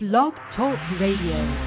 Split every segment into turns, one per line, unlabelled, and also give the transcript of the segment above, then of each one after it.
Blog Talk Radio.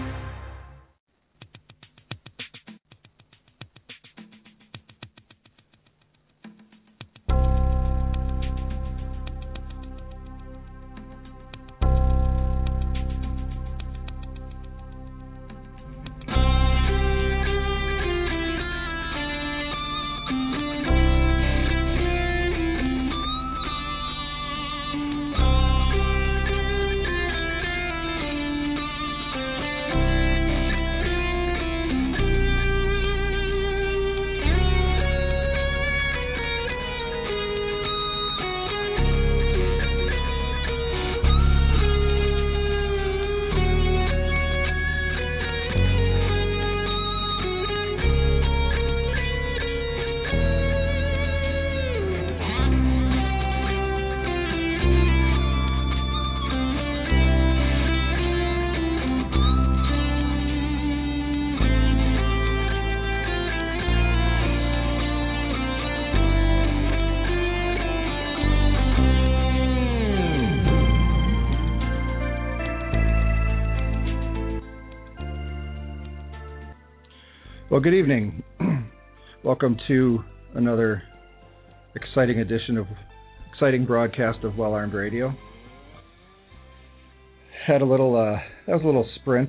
Well, good evening. Welcome to another exciting broadcast of Well Armed Radio. Had a little, that was a little sprint,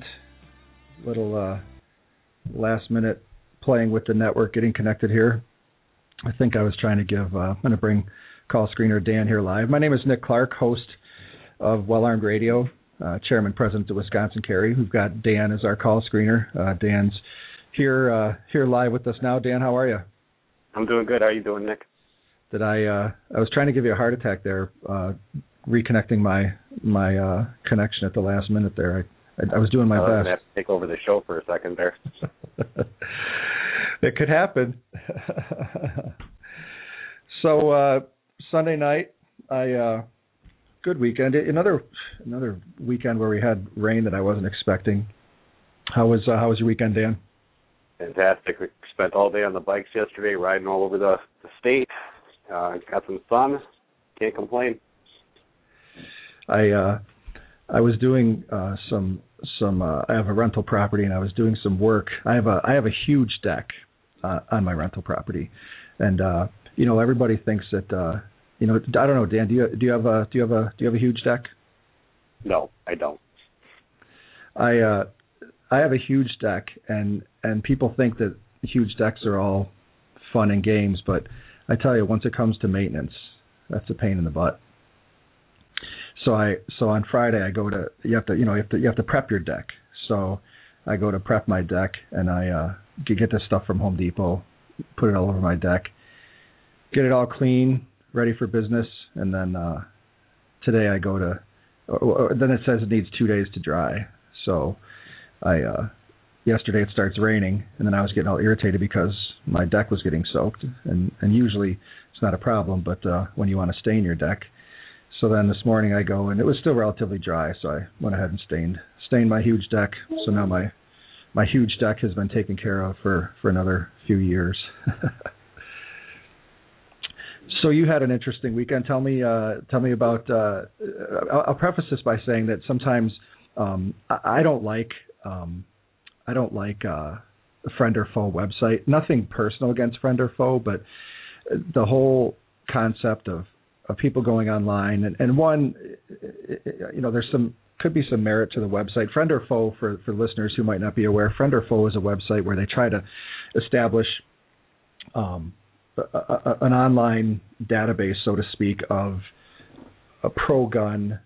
last minute playing with the network, getting connected here. I think I was trying to give, I'm going to bring call screener Dan here live. My name is Nick Clark, host of Well Armed Radio, chairman, president of Wisconsin Carry. We've got Dan as our call screener. Dan's here live with us now. Dan, how are you?
I'm doing good. How are you doing, Nick?
I was trying to give you a heart attack there, reconnecting my connection at the last minute there. I was doing my best.
I was going to have to take over the show for a second there.
It could happen. So Sunday night, good weekend. Another weekend where we had rain that I wasn't expecting. How was your weekend, Dan?
Fantastic. We spent all day on the bikes yesterday, riding all over the state. Got some sun. Can't complain.
I was doing some. I have a rental property, and I was doing some work. I have a huge deck on my rental property, and everybody thinks that I don't know, Dan. Do you have a huge deck?
No, I don't.
I have a huge deck, and people think that huge decks are all fun and games, but I tell you, once it comes to maintenance, that's a pain in the butt. So on Friday I go to you have to prep your deck. So I go to prep my deck, and I get this stuff from Home Depot, put it all over my deck, get it all clean, ready for business, and then today I go to. Then it says it needs 2 days to dry. So yesterday it starts raining, and then I was getting all irritated because my deck was getting soaked, and usually it's not a problem, but when you want to stain your deck. So then this morning I go, and it was still relatively dry, so I went ahead and stained my huge deck. So now my huge deck has been taken care of for another few years. So you had an interesting weekend. Tell me about. I'll preface this by saying that sometimes I don't like a friend or foe website. Nothing personal against friend or foe, but the whole concept of people going online and one, could be some merit to the website. Friend or foe, for listeners who might not be aware, friend or foe is a website where they try to establish an online database, so to speak, of a pro-gun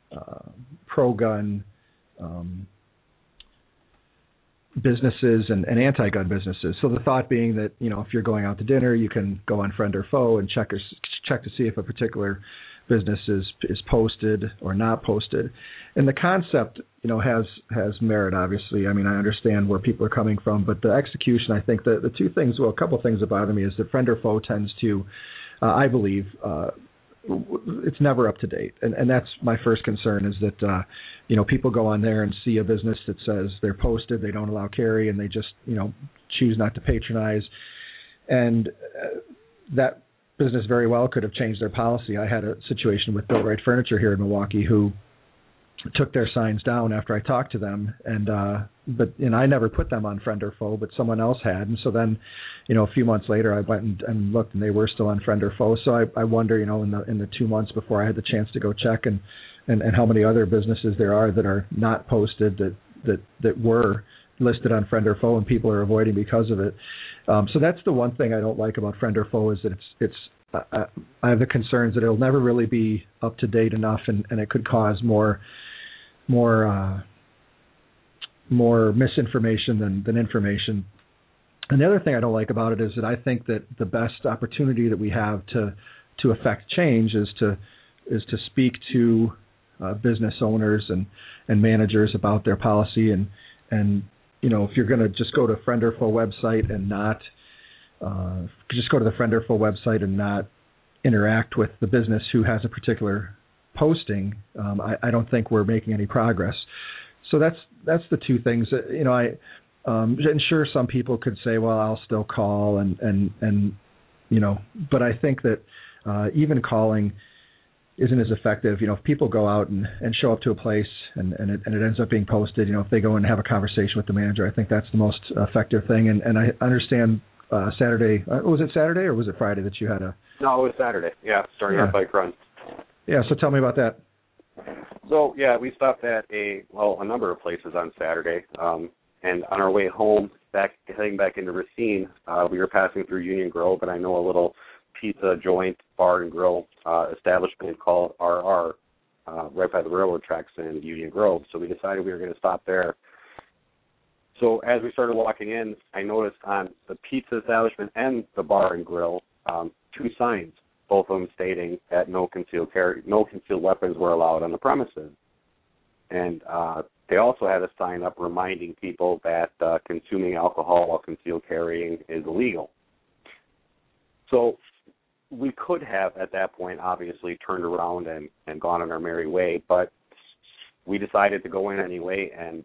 businesses and anti-gun businesses. So the thought being that, if you're going out to dinner, you can go on Friend or Foe and check to see if a particular business is posted or not posted. And the concept, has merit, obviously. I mean, I understand where people are coming from, but the execution, I think the two things, a couple of things that bother me is that Friend or Foe tends to, I believe, it's never up to date. And that's my first concern is that, people go on there and see a business that says they're posted, they don't allow carry, and they just, choose not to patronize. And that business very well could have changed their policy. I had a situation with Built Right Furniture here in Milwaukee who took their signs down after I talked to them, and I never put them on Friend or Foe, but someone else had, and so then, a few months later, I went and looked, and they were still on Friend or Foe. So I wonder, in the 2 months before I had the chance to go check, and how many other businesses there are that are not posted that were listed on Friend or Foe, and people are avoiding because of it. So that's the one thing I don't like about Friend or Foe, is that I have the concerns that it'll never really be up to date enough, and it could cause more misinformation than information. And the other thing I don't like about it is that I think that the best opportunity that we have to affect change is to speak to business owners and managers about their policy, and if you're going to just go to Friend or Foe website and not interact with the business who has a particular posting, I don't think we're making any progress. So that's the two things that, and sure, some people could say, well, I'll still call and but I think that even calling isn't as effective. If people go out and show up to a place and it ends up being posted, if they go and have a conversation with the manager, I think that's the most effective thing. And I understand Saturday, was it Saturday or was it Friday that you had a...
No, it was Saturday. Yeah, starting our bike run.
Yeah, so tell me about that.
So, we stopped at a number of places on Saturday. And on our way home, heading back into Racine, we were passing through Union Grove, and I know a little pizza joint, bar and grill establishment called RR right by the railroad tracks in Union Grove. So we decided we were going to stop there. So as we started walking in, I noticed on the pizza establishment and the bar and grill, 2 signs, both of them stating that no concealed weapons were allowed on the premises. And they also had a sign up reminding people that consuming alcohol while concealed carrying is illegal. So we could have, at that point, obviously turned around and gone on our merry way, but we decided to go in anyway and,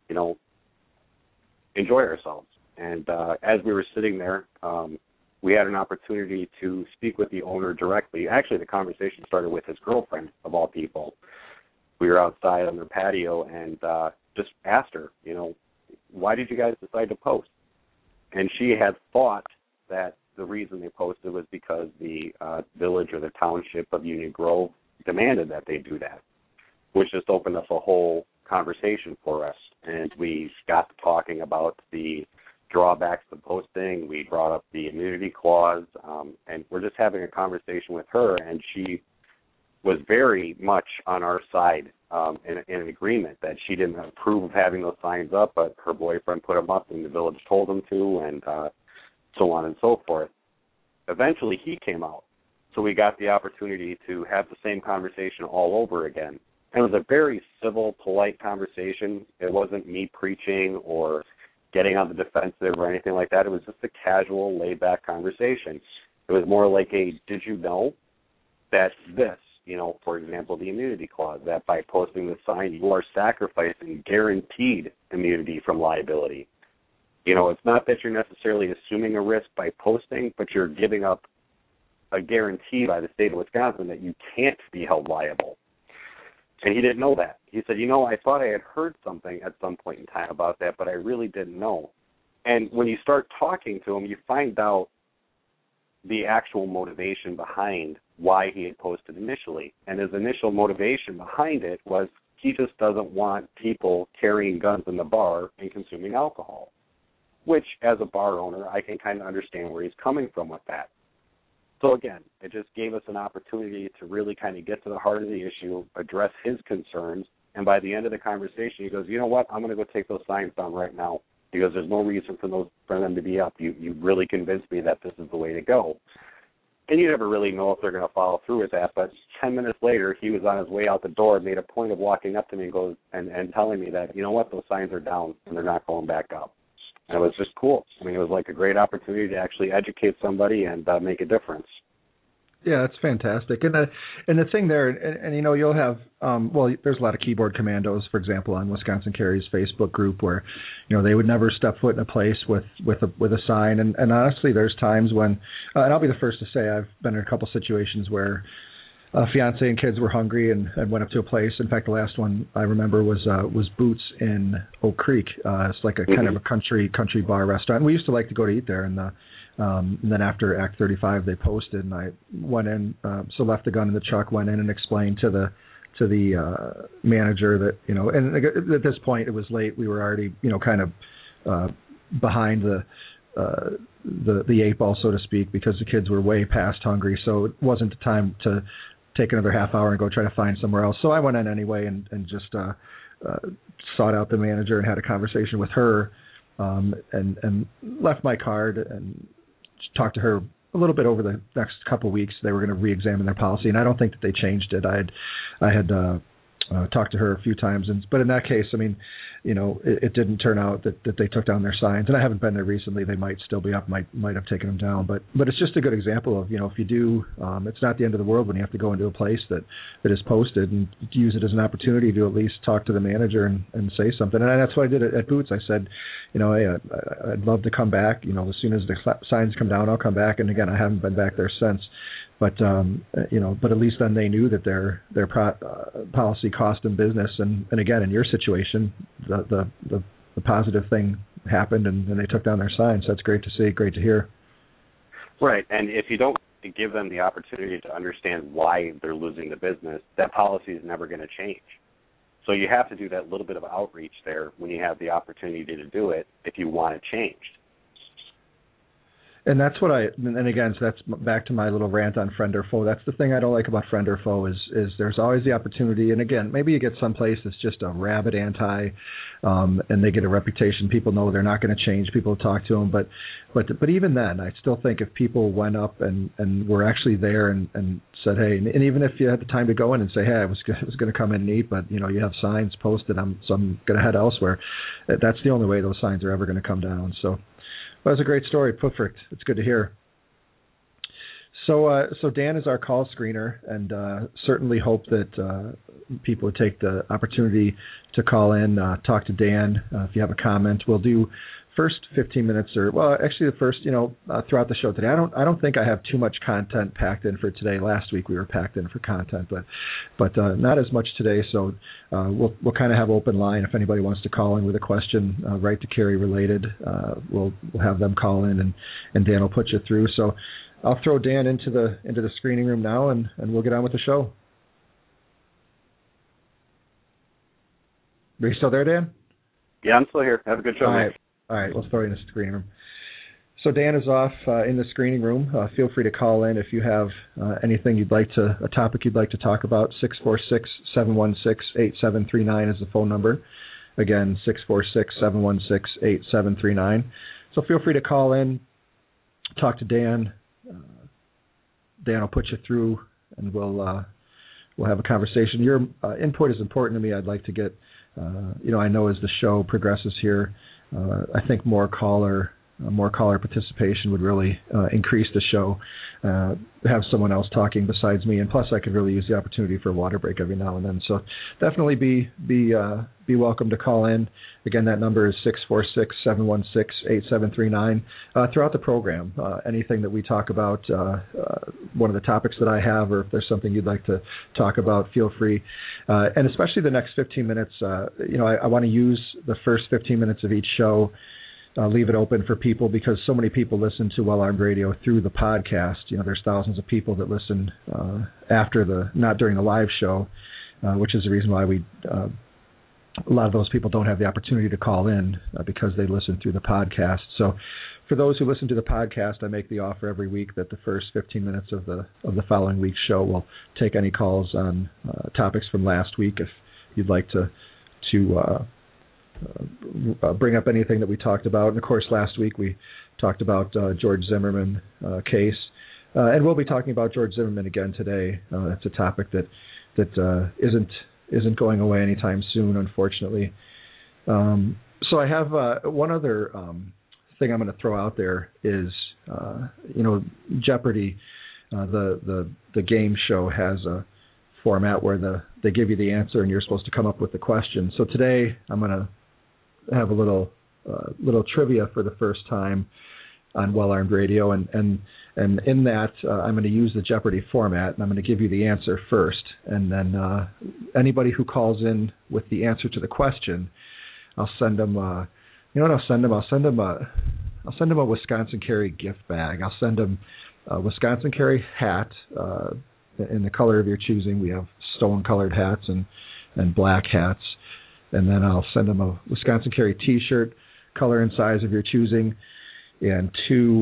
enjoy ourselves. And as we were sitting there, we had an opportunity to speak with the owner directly. Actually, the conversation started with his girlfriend, of all people. We were outside on their patio and just asked her, why did you guys decide to post? And she had thought that the reason they posted was because the village or the township of Union Grove demanded that they do that, which just opened up a whole conversation for us. And we got to talking about the drawbacks to posting. We brought up the immunity clause, and we're just having a conversation with her, and she was very much on our side in an agreement that she didn't approve of having those signs up, but her boyfriend put them up and the village told them to, and so on and so forth. Eventually he came out, so we got the opportunity to have the same conversation all over again. And it was a very civil, polite conversation. It wasn't me preaching or getting on the defensive or anything like that. It was just a casual, laid-back conversation. It was more like did you know that this, for example, the immunity clause, that by posting the sign, you are sacrificing guaranteed immunity from liability. It's not that you're necessarily assuming a risk by posting, but you're giving up a guarantee by the state of Wisconsin that you can't be held liable. And he didn't know that. He said, I thought I had heard something at some point in time about that, but I really didn't know. And when you start talking to him, you find out the actual motivation behind why he had posted initially. And his initial motivation behind it was he just doesn't want people carrying guns in the bar and consuming alcohol, which, as a bar owner, I can kind of understand where he's coming from with that. So, again, it just gave us an opportunity to really kind of get to the heart of the issue, address his concerns, and by the end of the conversation, he goes, you know what, I'm going to go take those signs down right now. He goes, there's no reason for them to be up. You really convinced me that this is the way to go. And you never really know if they're going to follow through with that, but 10 minutes later, he was on his way out the door and made a point of walking up to me and telling me that, you know what, those signs are down and they're not going back up. And it was just cool. I mean, it was like a great opportunity to actually educate somebody and make a difference.
Yeah, that's fantastic. And the thing there, and you'll have, there's a lot of keyboard commandos, for example, on Wisconsin Carries Facebook group where, they would never step foot in a place with a sign. And honestly, there's times when, and I'll be the first to say I've been in a couple situations where fiance and kids were hungry and went up to a place. In fact, the last one I remember was Boots in Oak Creek. It's like a kind of a country bar restaurant. We used to like to go to eat there, and then after Act 35, they posted, and I went in, so left the gun in the truck, went in and explained to the manager that, and at this point it was late. We were already, kind of behind the eight ball, so to speak, because the kids were way past hungry. So it wasn't the time to take another half hour and go try to find somewhere else. So I went in anyway and just sought out the manager and had a conversation with her, and left my card and talked to her a little bit over the next couple of weeks. They were going to re-examine their policy, and I don't think that they changed it. I had talked to her a few times, but in that case, I mean, it didn't turn out that they took down their signs. And I haven't been there recently. They might still be up, might have taken them down. But it's just a good example of, if you do, it's not the end of the world when you have to go into a place that is posted, and use it as an opportunity to at least talk to the manager and say something. And that's what I did at Boots. I said, hey, I'd love to come back. As soon as the signs come down, I'll come back. And again, I haven't been back there since. But but at least then they knew that their policy cost them business. And again, in your situation, the positive thing happened, and they took down their signs. That's great to see, great to hear.
Right, and if you don't give them the opportunity to understand why they're losing the business, that policy is never going to change. So you have to do that little bit of outreach there when you have the opportunity to do it if you want it changed.
And that's what and again, so that's back to my little rant on friend or foe. That's the thing I don't like about friend or foe is there's always the opportunity. And again, maybe you get someplace that's just a rabid anti, and they get a reputation. People know they're not going to change. People talk to them. But even then, I still think if people went up and were actually there and said, hey, and even if you had the time to go in and say, hey, I was going to come in and eat, but you have signs posted, so I'm going to head elsewhere. That's the only way those signs are ever going to come down. So. Well, that's a great story, perfect. It's good to hear. So Dan is our call screener, and certainly hope that people would take the opportunity to call in, talk to Dan. If you have a comment, we'll do first 15 minutes, actually the first, throughout the show today. I don't think I have too much content packed in for today. Last week we were packed in for content, but not as much today. So we'll kind of have open line. If anybody wants to call in with a question, right to carry related, we'll have them call in, and Dan will put you through. So I'll throw Dan into the screening room now, and we'll get on with the show. Are you still there, Dan?
Yeah, I'm still here. Have a good show.
All right, let's throw you in the screening room. So Dan is off in the screening room. Feel free to call in if you have anything a topic you'd like to talk about. 646-716-8739 is the phone number. Again, 646-716-8739. So feel free to call in, talk to Dan. Dan will put you through, and we'll have a conversation. Your input is important to me. I'd like to get, I know as the show progresses here, I think more caller participation would really increase the show. Have someone else talking besides me, and plus I could really use the opportunity for a water break every now and then. So definitely be welcome to call in. Again, that number is 646-716-8739. Throughout the program, anything that we talk about, one of the topics that I have, or if there's something you'd like to talk about, feel free. And especially the next 15 minutes, I want to use the first 15 minutes of each show. Leave it open for people, because so many people listen to Well Armed Radio through the podcast. There's thousands of people that listen not during the live show, which is the reason why a lot of those people don't have the opportunity to call in because they listen through the podcast. So for those who listen to the podcast, I make the offer every week that the first 15 minutes of the following week's show will take any calls on topics from last week. If you'd like to bring up anything that we talked about. And of course, last week we talked about George Zimmerman case, and we'll be talking about George Zimmerman again today. That's a topic that isn't going away anytime soon, unfortunately. So I have one other thing I'm going to throw out there is, Jeopardy, the game show, has a format where they give you the answer and you're supposed to come up with the question. So today I'm going to have a little trivia for the first time, Well Armed Radio, and in that I'm going to use the Jeopardy format, and I'm going to give you the answer first, and then anybody who calls in with the answer to the question, I'll send them. You know what I'll send them? I'll send them a Wisconsin Carry gift bag. I'll send them a Wisconsin Carry hat in the color of your choosing. We have stone-colored hats and black hats, and then I'll send them a Wisconsin Carry T-shirt, color and size of your choosing, and two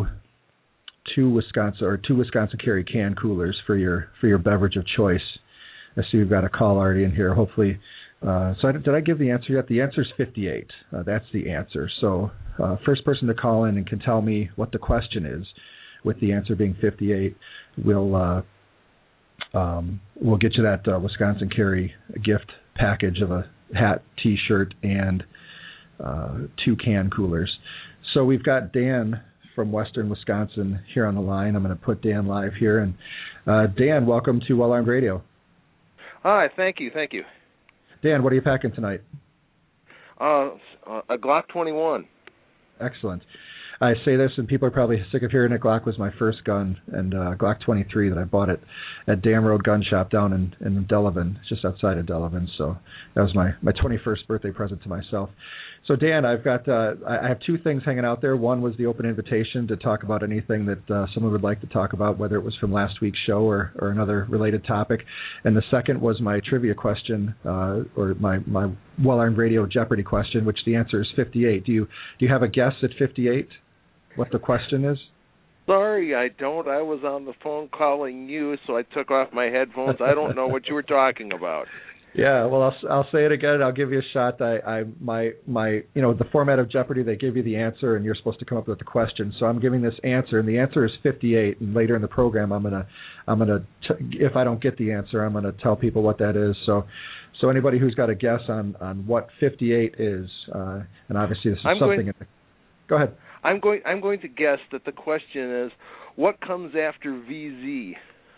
Wisconsin Carry can coolers for your beverage of choice. I see we've got a call already in here. Hopefully, did I give the answer yet? The answer is 58. That's the answer. So first person to call in and can tell me what the question is, with the answer being 58, we'll get you that Wisconsin Carry gift package of a hat, T-shirt, and 2 can coolers. So we've got Dan from Western Wisconsin here on the line. I'm going to put Dan live here. And Dan, welcome to Well Armed Radio.
Hi, thank you.
Dan, what are you packing tonight?
A Glock 21.
Excellent. I say this, and people are probably sick of hearing it. Glock was my first gun, and Glock 23 that I bought at Dam Road Gun Shop down in Delavan, just outside of Delavan. So that was my 21st birthday present to myself. So Dan, I've got I have 2 things hanging out there. One was the open invitation to talk about anything that someone would like to talk about, whether it was from last week's show or another related topic. And the second was my trivia question, or my Well Armed Radio Jeopardy question, which the answer is 58. Do you have a guess at 58? What the question is?
Sorry, I don't. I was on the phone calling you, so I took off my headphones. I don't know what you were talking about.
Yeah, well, I'll say it again. I'll give you a shot. My the format of Jeopardy, they give you the answer, and you're supposed to come up with the question. So I'm giving this answer, and the answer is 58. And later in the program, I'm gonna if I don't get the answer, I'm gonna tell people what that is. So anybody who's got a guess on what 58 is, and obviously this is something. Go ahead.
I'm going to guess that the question is, what comes after VZ?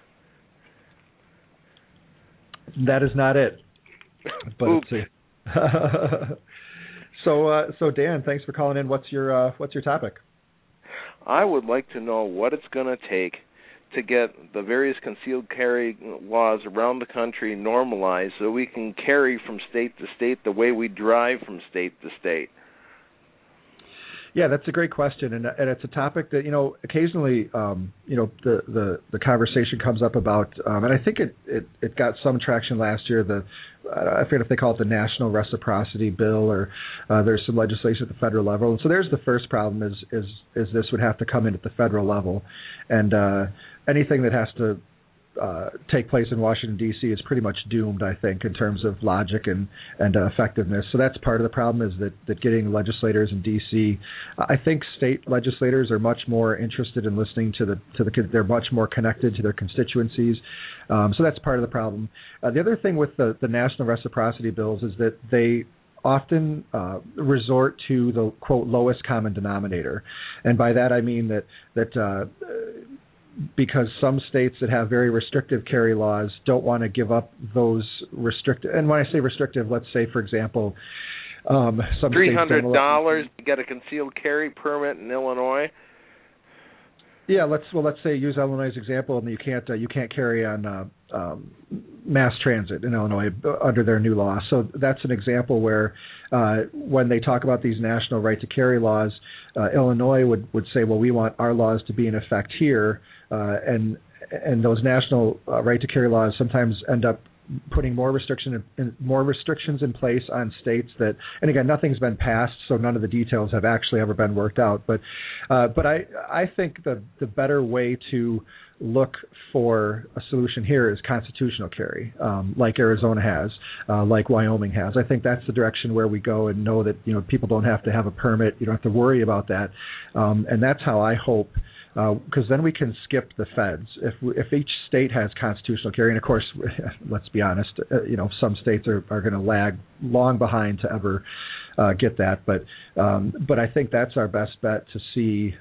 That is not it. But
Oops.
So Dan, thanks for calling in. What's your topic?
I would like to know what it's going to take to get the various concealed carry laws around the country normalized so we can carry from state to state the way we drive from state to state.
Yeah, that's a great question, and it's a topic that occasionally the conversation comes up about, and I think it got some traction last year. I forget if they call it the National Reciprocity Bill, or there's some legislation at the federal level. And so there's the first problem is this would have to come in at the federal level, and anything that has to take place in Washington, D.C. is pretty much doomed, I think, in terms of logic and effectiveness. So that's part of the problem, is that getting legislators in D.C. I think state legislators are much more interested in listening to they're much more connected to their constituencies. So that's part of the problem. The other thing with the national reciprocity bills is that they often resort to the, quote, lowest common denominator. And by that I mean that because some states that have very restrictive carry laws don't want to give up those restrictive. And when I say restrictive, let's say, for example, some
$300 to get a concealed carry permit in Illinois.
Yeah, let's say use Illinois' example, and you can't carry on mass transit in Illinois under their new law. So that's an example where when they talk about these national right to carry laws, Illinois would say, well, we want our laws to be in effect here, and those national right to carry laws sometimes end up putting more restrictions in place on states that, and again, nothing's been passed, so none of the details have actually ever been worked out. But I think the better way to look for a solution here is constitutional carry, like Arizona has, like Wyoming has. I think that's the direction where we go, and know that people don't have to have a permit. You don't have to worry about that, and that's how I hope. Because then we can skip the feds. If each state has constitutional carry, and of course, let's be honest, some states are going to lag long behind to ever get that. But I think that's our best bet to see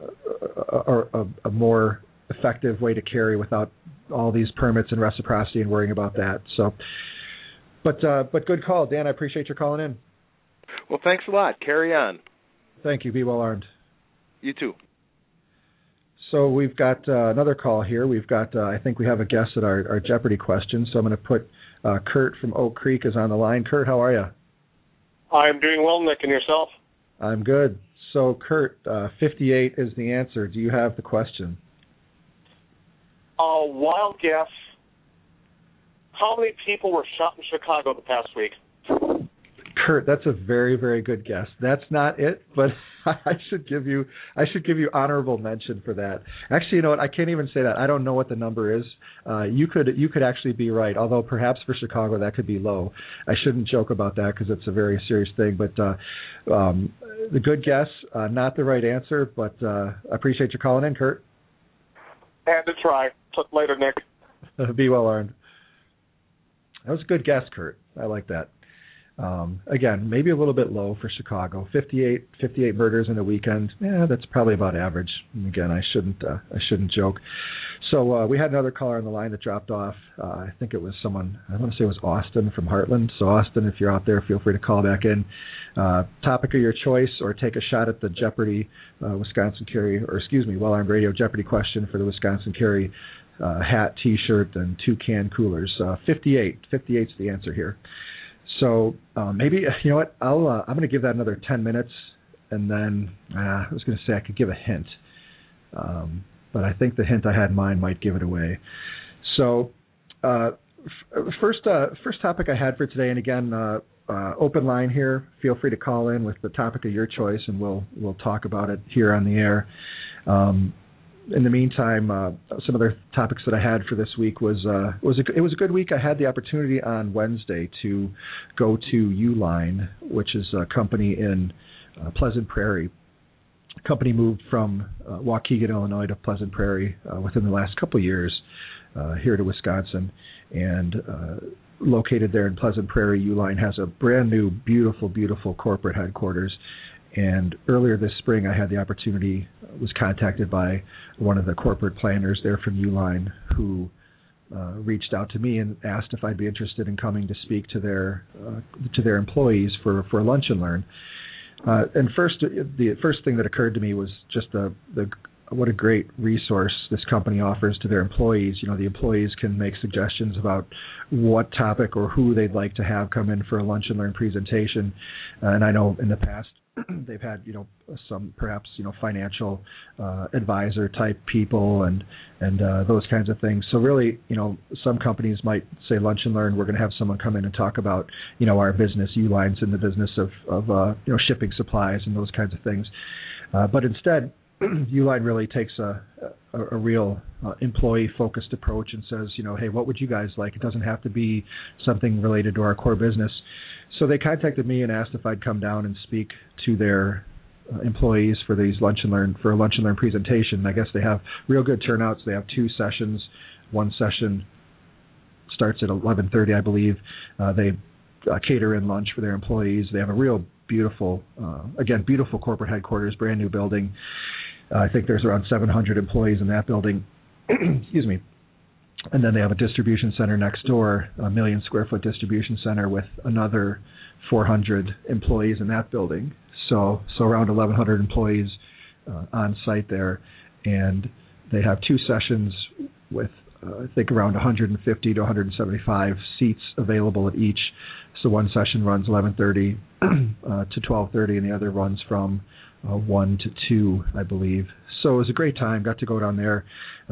a more effective way to carry without all these permits and reciprocity and worrying about that. So, but good call, Dan. I appreciate your calling in.
Well, thanks a lot. Carry on.
Thank you. Be well armed.
You too.
So we've got another call here. We've got, I think we have a guess at our Jeopardy question. So I'm going to put Kurt from Oak Creek is on the line. Kurt, how are you?
I'm doing well, Nick, and yourself?
I'm good. So, Kurt, 58 is the answer. Do you have the question?
Wild guess. How many people were shot in Chicago the past week?
Kurt, that's a very, very good guess. That's not it, but I should give you honorable mention for that. Actually, you know what? I can't even say that. I don't know what the number is. You could actually be right, although perhaps for Chicago that could be low. I shouldn't joke about that because it's a very serious thing. But the good guess, not the right answer. But I appreciate you calling in, Kurt.
Had to try. Later, Nick.
Be well earned. That was a good guess, Kurt. I like that. Again, maybe a little bit low for Chicago. 58 murders in a weekend. Yeah, that's probably about average. And again, I shouldn't joke. So we had another caller on the line that dropped off. I think it was someone. I want to say it was Austin from Heartland. So Austin, if you're out there, feel free to call back in. Topic of your choice, or take a shot at the Jeopardy Wisconsin Carry, or excuse me, Well Armed Radio Jeopardy question for the Wisconsin Carry hat, T-shirt, and 2 can coolers. 58's the answer here. So maybe, you know what, I'm going to give that another 10 minutes, and then I was going to say I could give a hint, but I think the hint I had in mind might give it away. So first topic I had for today, and again, open line here. Feel free to call in with the topic of your choice, and we'll talk about it here on the air. In the meantime, some other topics that I had for this week was it was a good week. I had the opportunity on Wednesday to go to Uline, which is a company in Pleasant Prairie. The company moved from Waukegan, Illinois, to Pleasant Prairie within the last couple of years here to Wisconsin, and located there in Pleasant Prairie, Uline has a brand new, beautiful, beautiful corporate headquarters. And earlier this spring, I had the opportunity, was contacted by one of the corporate planners there from Uline, who reached out to me and asked if I'd be interested in coming to speak to their employees for a lunch and learn. And the first thing that occurred to me was just what a great resource this company offers to their employees. You know, the employees can make suggestions about what topic or who they'd like to have come in for a lunch and learn presentation. And I know in the past they've had, you know, some perhaps, you know, financial advisor type people and those kinds of things. So really, you know, some companies might say lunch and learn, we're going to have someone come in and talk about, you know, our business. Uline's in the business of you know, shipping supplies and those kinds of things. But instead, Uline really takes a real employee-focused approach and says, you know, hey, what would you guys like? It doesn't have to be something related to our core business. So they contacted me and asked if I'd come down and speak to their employees for a lunch and learn presentation. I guess they have real good turnouts. They have 2 sessions. One session starts at 11:30, I believe. They cater in lunch for their employees. They have a real beautiful corporate headquarters, brand new building. I think there's around 700 employees in that building. Excuse me. And then they have a distribution center next door, a 1 million square foot distribution center with another 400 employees in that building. So around 1,100 employees on site there. And they have 2 sessions with, I think, around 150 to 175 seats available at each. So one session runs 11:30 to 12:30, and the other runs from 1 to 2, I believe. So it was a great time. Got to go down there.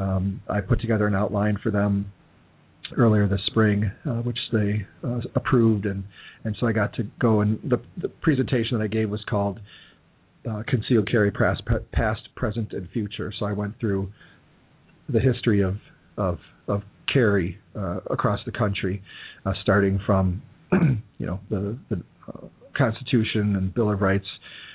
I put together an outline for them earlier this spring, which they approved, and so I got to go. And the presentation that I gave was called Concealed Carry Past, Present, and Future. So I went through the history of carry across the country, starting from you know, the Constitution and Bill of Rights,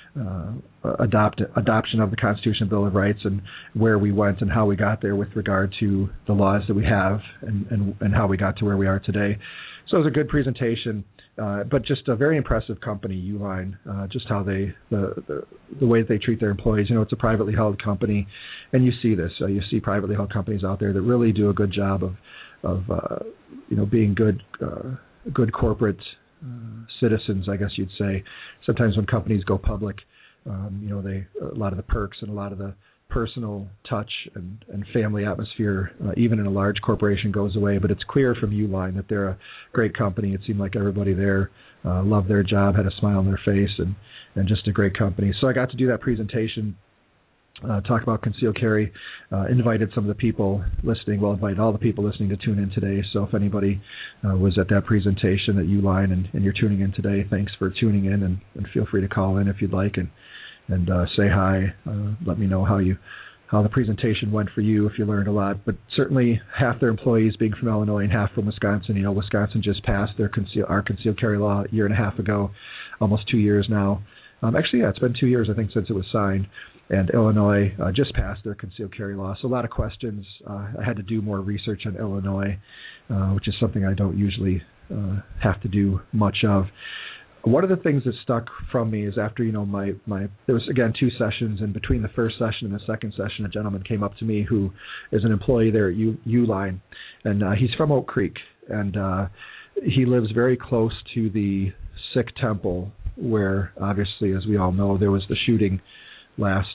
adoption of the Constitution and Bill of Rights, and where we went and how we got there with regard to the laws that we have and how we got to where we are today. So it was a good presentation, but just a very impressive company, Uline, just how the way that they treat their employees. You know, it's a privately held company, and you see this. You see privately held companies out there that really do a good job of you know, being good corporate citizens, I guess you'd say. Sometimes when companies go public, you know, a lot of the perks and a lot of the personal touch and family atmosphere, even in a large corporation, goes away. But it's clear from Uline that they're a great company. It seemed like everybody there loved their job, had a smile on their face, and just a great company. So I got to do that presentation, talk about concealed carry, invited some of the people listening, invited all the people listening to tune in today. So if anybody was at that presentation at Uline and you're tuning in today, thanks for tuning in, and feel free to call in if you'd like and say hi. Let me know how the presentation went for you, if you learned a lot. But certainly half their employees being from Illinois and half from Wisconsin. Wisconsin just passed our concealed carry law a year and a half ago, almost 2 years now. It's been 2 years, I think, since it was signed. And Illinois just passed their concealed carry law. So a lot of questions. I had to do more research on Illinois, which is something I don't usually have to do much of. One of the things that stuck from me is after, there was, again, 2 sessions, and between the first session and the second session, a gentleman came up to me who is an employee there at Uline, and he's from Oak Creek, and he lives very close to the Sikh temple where, obviously, as we all know, there was the shooting last,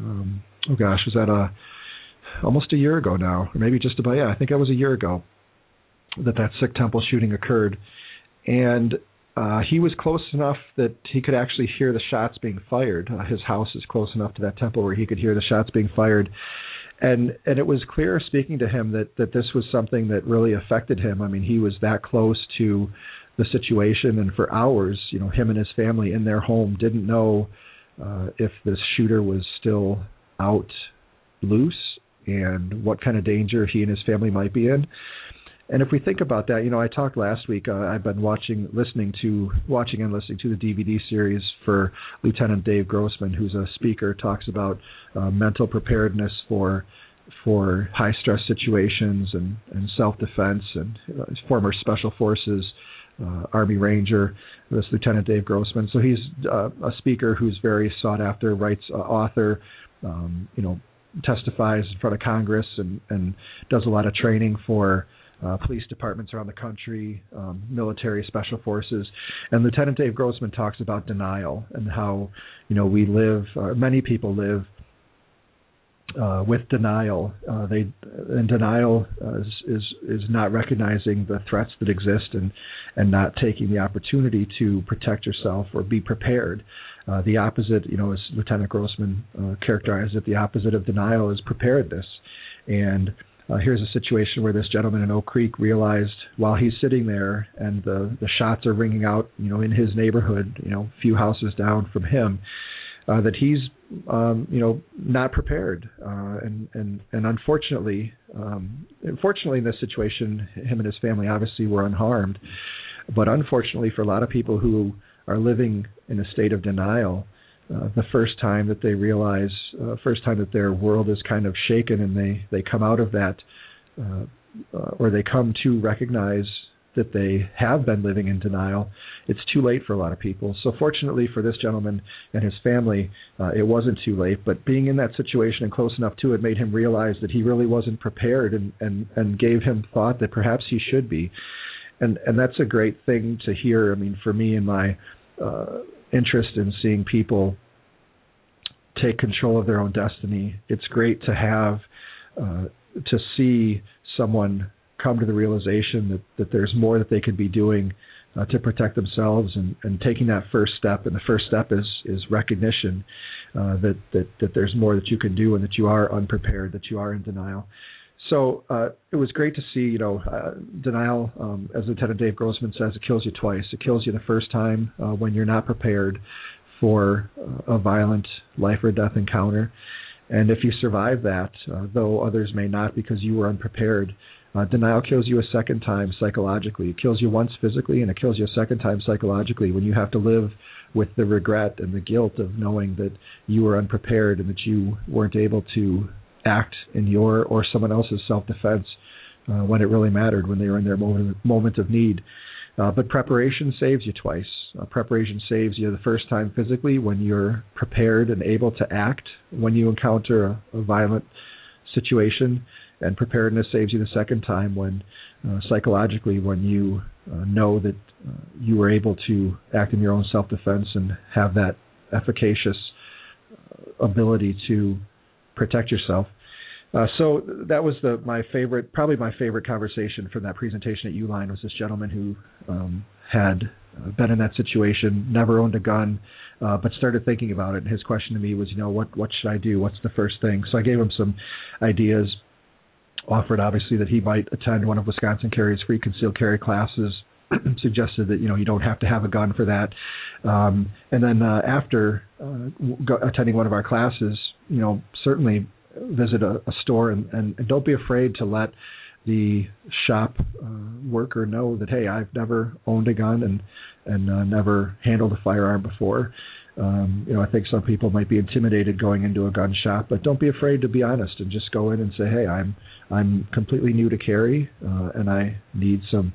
was that almost a year ago now, or maybe just about, I think it was a year ago that Sikh temple shooting occurred. And he was close enough that he could actually hear the shots being fired. His house is close enough to that temple where he could hear the shots being fired. And it was clear speaking to him that this was something that really affected him. I mean, he was that close to the situation, and for hours, him and his family in their home didn't know if this shooter was still out loose and what kind of danger he and his family might be in. And if we think about that, I talked last week, I've been watching and listening to the DVD series for Lieutenant Dave Grossman, who's a speaker, talks about mental preparedness for high-stress situations and self-defense, and former Special Forces Army Ranger, this Lieutenant Dave Grossman. So he's a speaker who's very sought after, author, testifies in front of Congress and does a lot of training for police departments around the country, military, special forces. And Lieutenant Dave Grossman talks about denial and how, many people live with denial. Denial is not recognizing the threats that exist and not taking the opportunity to protect yourself or be prepared. The opposite, as Lieutenant Grossman characterized it, the opposite of denial is preparedness. And here's a situation where this gentleman in Oak Creek realized while he's sitting there and the shots are ringing out, in his neighborhood, a few houses down from him, that he's, not prepared. And unfortunately, in this situation, him and his family obviously were unharmed. But unfortunately for a lot of people who are living in a state of denial, the first time that they realize, first time that their world is kind of shaken and they come out of that, or they come to recognize that they have been living in denial, it's too late for a lot of people. So fortunately for this gentleman and his family, it wasn't too late, but being in that situation and close enough to it made him realize that he really wasn't prepared and gave him thought that perhaps he should be. And that's a great thing to hear. I mean, for me and my interest in seeing people take control of their own destiny, it's great to have, to see someone come to the realization that there's more that they could be doing to protect themselves and taking that first step. And the first step is recognition that there's more that you can do and that you are unprepared, that you are in denial. So it was great to see, denial, as Lieutenant Dave Grossman says, it kills you twice. It kills you the first time when you're not prepared for a violent life or death encounter. And if you survive that, though others may not because you were unprepared, denial kills you a second time psychologically. It kills you once physically, and it kills you a second time psychologically when you have to live with the regret and the guilt of knowing that you were unprepared and that you weren't able to act in your or someone else's self-defense when it really mattered, when they were in their moment of need. But preparation saves you twice. Preparation saves you the first time physically when you're prepared and able to act when you encounter a violent situation, and preparedness saves you the second time when psychologically when you know that you were able to act in your own self-defense and have that efficacious ability to protect yourself. So that was probably my favorite conversation from that presentation at Uline was this gentleman who had been in that situation, never owned a gun, but started thinking about it. And his question to me was, what should I do? What's the first thing? So I gave him some ideas, offered obviously that he might attend one of Wisconsin Carry's free concealed carry classes, suggested that, you don't have to have a gun for that. And then after attending one of our classes, certainly visit a store and don't be afraid to let the shop worker know that, hey, I've never owned a gun and never handled a firearm before. I think some people might be intimidated going into a gun shop, but don't be afraid to be honest and just go in and say, hey, I'm completely new to carry and I need some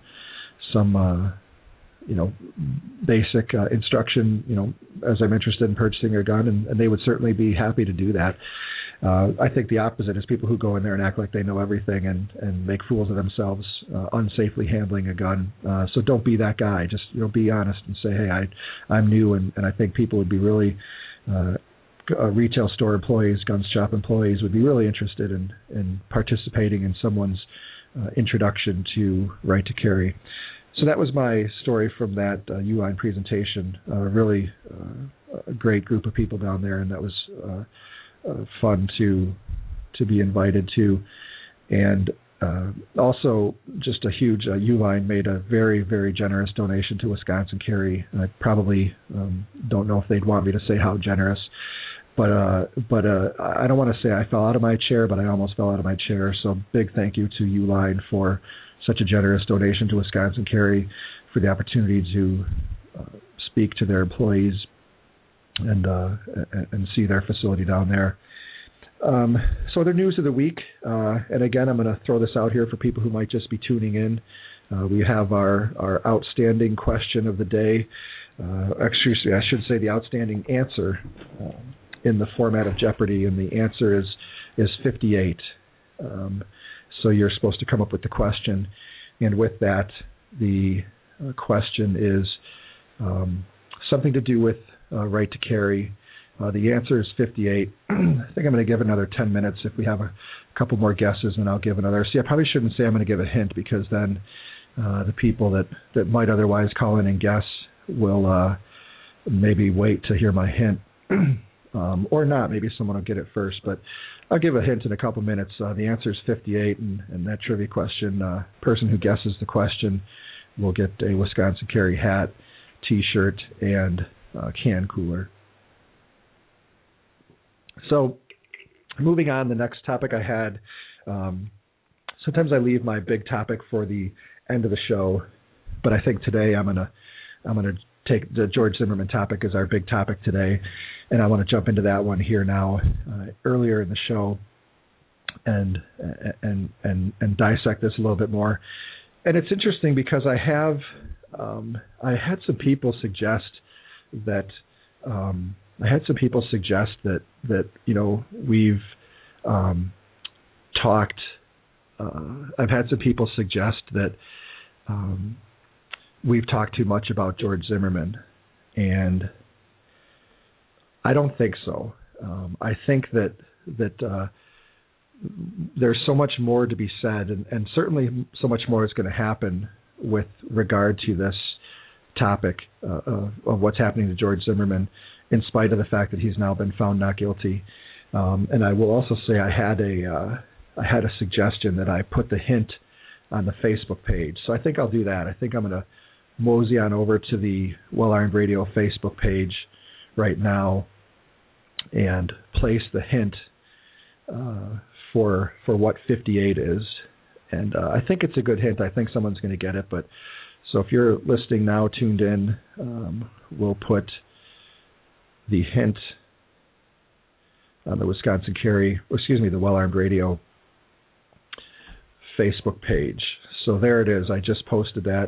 basic instruction, as I'm interested in purchasing a gun, and they would certainly be happy to do that. I think the opposite is people who go in there and act like they know everything and make fools of themselves, unsafely handling a gun. So don't be that guy. Just be honest and say, hey, I'm new, and I think people would be really retail store employees, gun shop employees would be really interested in participating in someone's introduction to right to carry. So that was my story from that Uline presentation. Really a great group of people down there, and that was fun to be invited to. And also just a huge Uline made a very, very generous donation to Wisconsin Carry. I probably don't know if they'd want me to say how generous, but I don't want to say I fell out of my chair, but I almost fell out of my chair. So big thank you to Uline for such a generous donation to Wisconsin Carry, for the opportunity to speak to their employees and see their facility down there. So other news of the week, and again, I'm going to throw this out here for people who might just be tuning in. We have our outstanding question of the day. Actually, I should say the outstanding answer in the format of Jeopardy, and the answer is 58. So you're supposed to come up with the question, and with that, the question is something to do with right to carry. The answer is 58. I think I'm going to give another 10 minutes. If we have a couple more guesses, then I'll give another. See, I probably shouldn't say I'm going to give a hint, because then the people that might otherwise call in and guess will maybe wait to hear my hint. Or not. Maybe someone will get it first, but I'll give a hint in a couple minutes. The answer is 58, and that trivia question, person who guesses the question will get a Wisconsin Carry hat, T-shirt, and can cooler. So moving on, the next topic I had, sometimes I leave my big topic for the end of the show, but I think today I'm gonna take the George Zimmerman topic as our big topic today, and I want to jump into that one here now. Earlier in the show, and dissect this a little bit more. And it's interesting because I had some people suggest that we've talked. I've had some people suggest that we've talked too much about George Zimmerman, and I don't think so. I think that there's so much more to be said, and certainly so much more is going to happen with regard to this topic of what's happening to George Zimmerman, in spite of the fact that he's now been found not guilty. And I will also say I had a suggestion that I put the hint on the Facebook page. So I think I'll do that. I think I'm going to mosey on over to the Well Armed Radio Facebook page right now and place the hint for what 58 is. And I think it's a good hint. I think someone's going to get it. But so if you're listening now, tuned in, we'll put the hint on the the Well Armed Radio Facebook page. So there it is. I just posted that.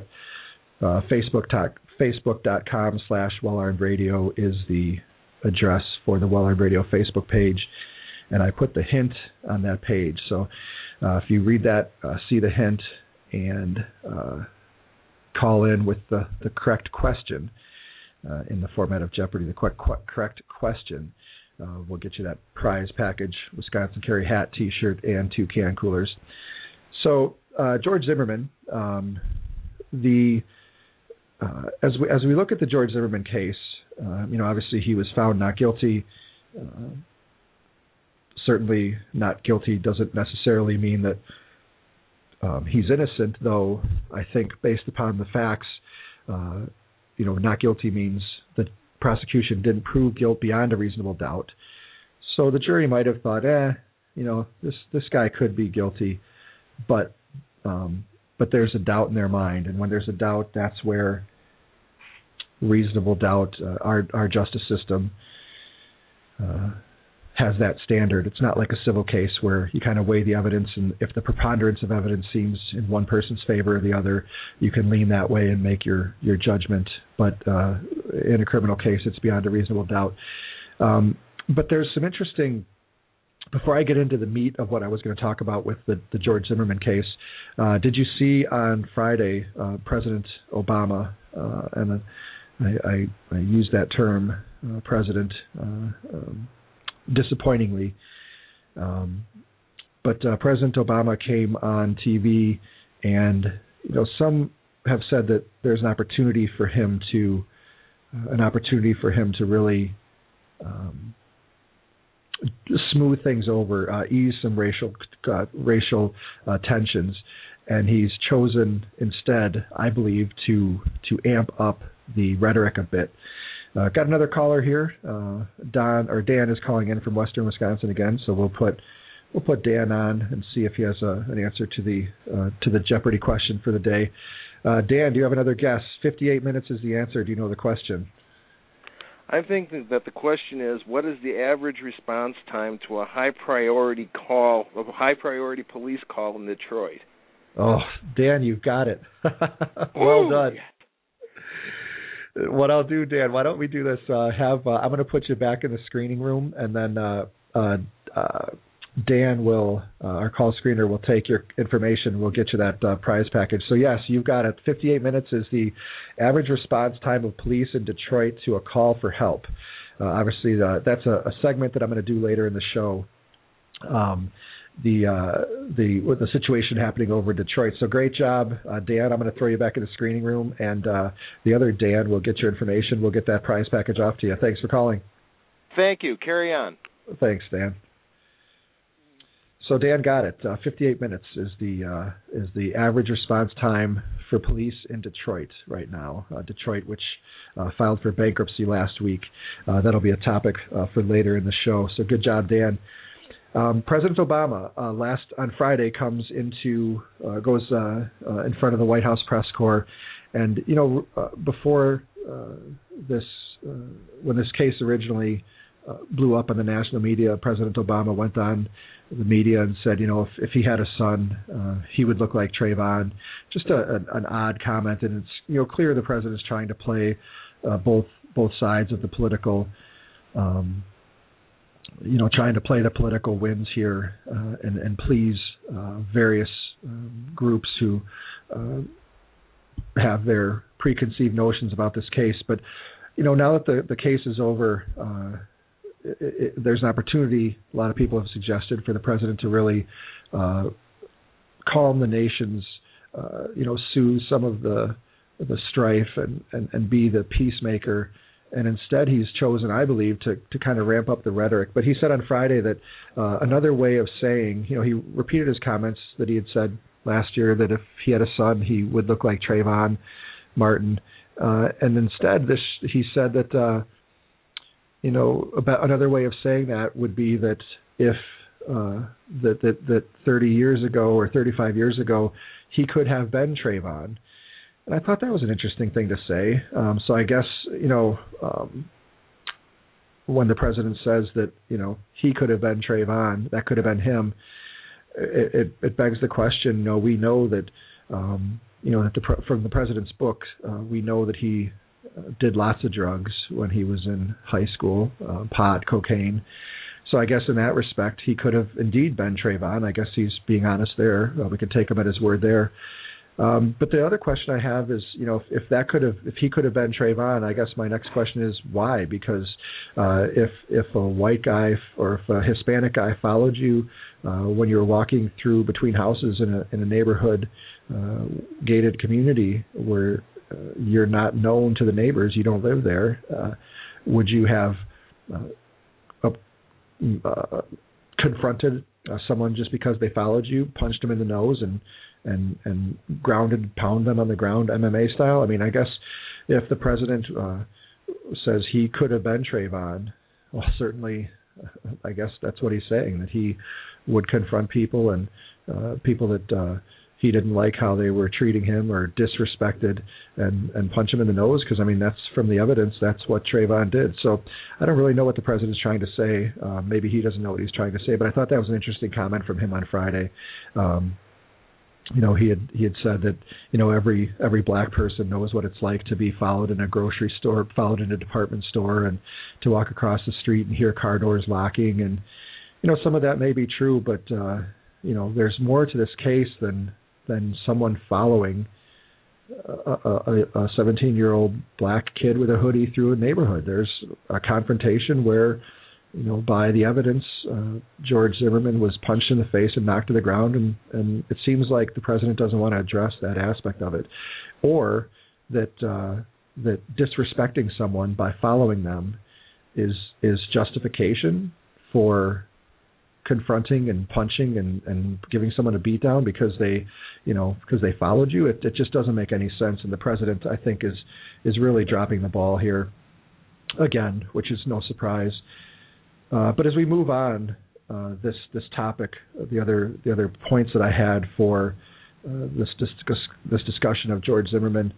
Facebook.com/WellArmedRadio is the address for the Well Armed Radio Facebook page, and I put the hint on that page. So if you read that, see the hint, and call in with the correct question in the format of Jeopardy, the correct question, We'll get you that prize package, Wisconsin Carry hat, T-shirt, and 2 can coolers. So George Zimmerman, as we look at the George Zimmerman case, obviously he was found not guilty. Certainly not guilty doesn't necessarily mean that he's innocent, though I think based upon the facts, not guilty means the prosecution didn't prove guilt beyond a reasonable doubt. So the jury might have thought, this guy could be guilty, but there's a doubt in their mind, and when there's a doubt, that's where reasonable doubt, our justice system has that standard. It's not like a civil case where you kind of weigh the evidence, and if the preponderance of evidence seems in one person's favor or the other, you can lean that way and make your judgment. But in a criminal case, it's beyond a reasonable doubt. But there's some interesting, before I get into the meat of what I was going to talk about with the George Zimmerman case, did you see on Friday President Obama, and I use that term, president, disappointingly, but President Obama came on TV, and some have said that there's an opportunity for him to really smooth things over, ease some racial tensions, and he's chosen instead, I believe, to amp up the rhetoric a bit. Got another caller here. Dan is calling in from Western Wisconsin again, so we'll put Dan on and see if he has an answer to the Jeopardy question for the day. Dan, do you have another guess? 58 minutes is the answer. Do you know the question?
I think that the question is, what is the average response time to a high priority police call in Detroit?
Oh, Dan, you've got it. Well done. What I'll do, Dan, why don't we do this? I'm going to put you back in the screening room, and then Dan will, our call screener, will take your information. We'll get you that prize package. So, yes, you've got it. 58 minutes is the average response time of police in Detroit to a call for help. Obviously, that's a segment that I'm going to do later in the show. The situation happening over in Detroit. So great job, Dan. I'm going to throw you back in the screening room, and the other Dan will get your information. We'll get that prize package off to you. Thanks for calling.
Thank you. Carry on.
Thanks, Dan. So Dan got it. 58 minutes is the average response time for police in Detroit right now. Detroit, which filed for bankruptcy last week. That'll be a topic for later in the show. So good job, Dan. President Obama on Friday goes in front of the White House press corps, and before when this case originally blew up on the national media, President Obama went on the media and said, if he had a son, he would look like Trayvon. Just an odd comment, and it's clear the president is trying to play both sides of the political. Trying to play the political winds here and please various groups who have their preconceived notions about this case. But, now that the case is over, there's an opportunity, a lot of people have suggested, for the president to really calm the nation's, soothe some of the strife and be the peacemaker. And instead, he's chosen, I believe, to kind of ramp up the rhetoric. But he said on Friday that another way of saying, he repeated his comments that he had said last year that if he had a son, he would look like Trayvon Martin. And instead, he said that, about another way of saying that would be that if that 30 years ago or 35 years ago, he could have been Trayvon. And I thought that was an interesting thing to say. So I guess, when the president says that, he could have been Trayvon, that could have been him, it begs the question, we know that, that from the president's book, we know that he did lots of drugs when he was in high school, pot, cocaine. So I guess in that respect, he could have indeed been Trayvon. I guess he's being honest there. We could take him at his word there. But the other question I have is, if he could have been Trayvon, I guess my next question is why? Because if a white guy or if a Hispanic guy followed you when you were walking through between houses in a neighborhood gated community where you're not known to the neighbors, you don't live there, would you have confronted someone just because they followed you, punched them in the nose, and pound them on the ground MMA style? I mean, I guess if the president says he could have been Trayvon, well, certainly, I guess that's what he's saying, that he would confront people and people that he didn't like how they were treating him or disrespected and punch him in the nose, because, I mean, that's from the evidence, that's what Trayvon did. So I don't really know what the president's trying to say. Maybe he doesn't know what he's trying to say, but I thought that was an interesting comment from him on Friday. He had said that, every black person knows what it's like to be followed in a grocery store, followed in a department store, and to walk across the street and hear car doors locking. And, some of that may be true, but, there's more to this case than someone following a 17-year-old black kid with a hoodie through a neighborhood. There's a confrontation where, by the evidence, George Zimmerman was punched in the face and knocked to the ground, and it seems like the president doesn't want to address that aspect of it, or that disrespecting someone by following them is justification for confronting and punching and giving someone a beat down because they followed you. It just doesn't make any sense, and the president, I think, is really dropping the ball here again, which is no surprise. But as we move on, this topic, the other points that I had for this discussion of George Zimmerman,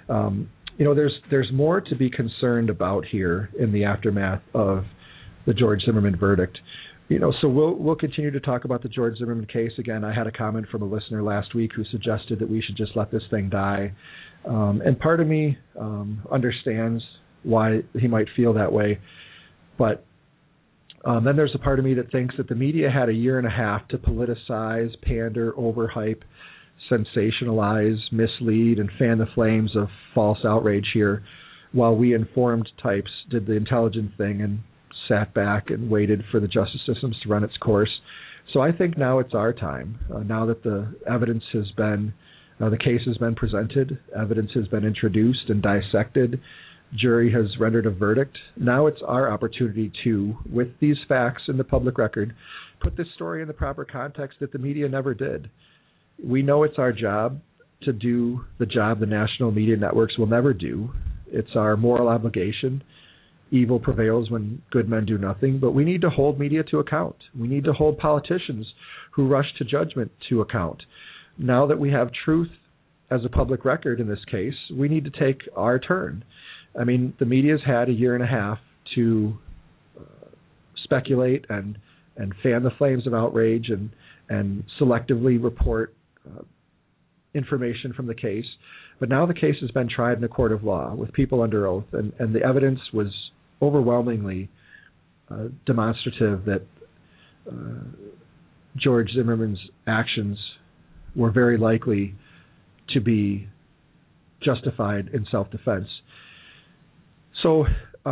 there's more to be concerned about here in the aftermath of the George Zimmerman verdict. So we'll continue to talk about the George Zimmerman case. Again, I had a comment from a listener last week who suggested that we should just let this thing die, and part of me understands why he might feel that way, but then there's a part of me that thinks that the media had a year and a half to politicize, pander, overhype, sensationalize, mislead, and fan the flames of false outrage here, while we informed types did the intelligent thing and sat back and waited for the justice systems to run its course. So I think now it's our time. Now that the evidence has been, the case has been presented, evidence has been introduced and dissected, jury has rendered a verdict. Now it's our opportunity to, with these facts in the public record, put this story in the proper context that the media never did. We know it's our job to do the job the national media networks will never do. It's our moral obligation. Evil prevails when good men do nothing, but we need to hold media to account. We need to hold politicians who rush to judgment to account. Now that we have truth as a public record in this case, we need to take our turn. I mean, the media's had a year and a half to speculate and fan the flames of outrage and selectively report information from the case. But now the case has been tried in a court of law with people under oath, and the evidence was overwhelmingly demonstrative that George Zimmerman's actions were very likely to be justified in self-defense. So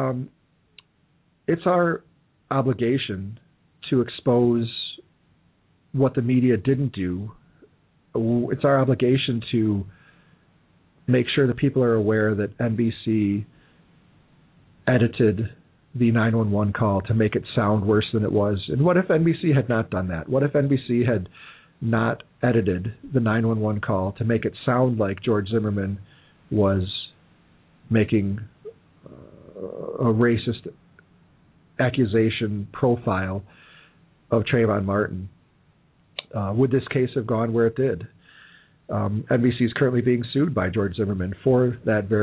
it's our obligation to expose what the media didn't do. It's our obligation to make sure that people are aware that NBC edited the 911 call to make it sound worse than it was. And what if NBC had not done that? What if NBC had not edited the 911 call to make it sound like George Zimmerman was making a racist accusation profile of Trayvon Martin? Would this case have gone where it did? NBC is currently being sued by George Zimmerman for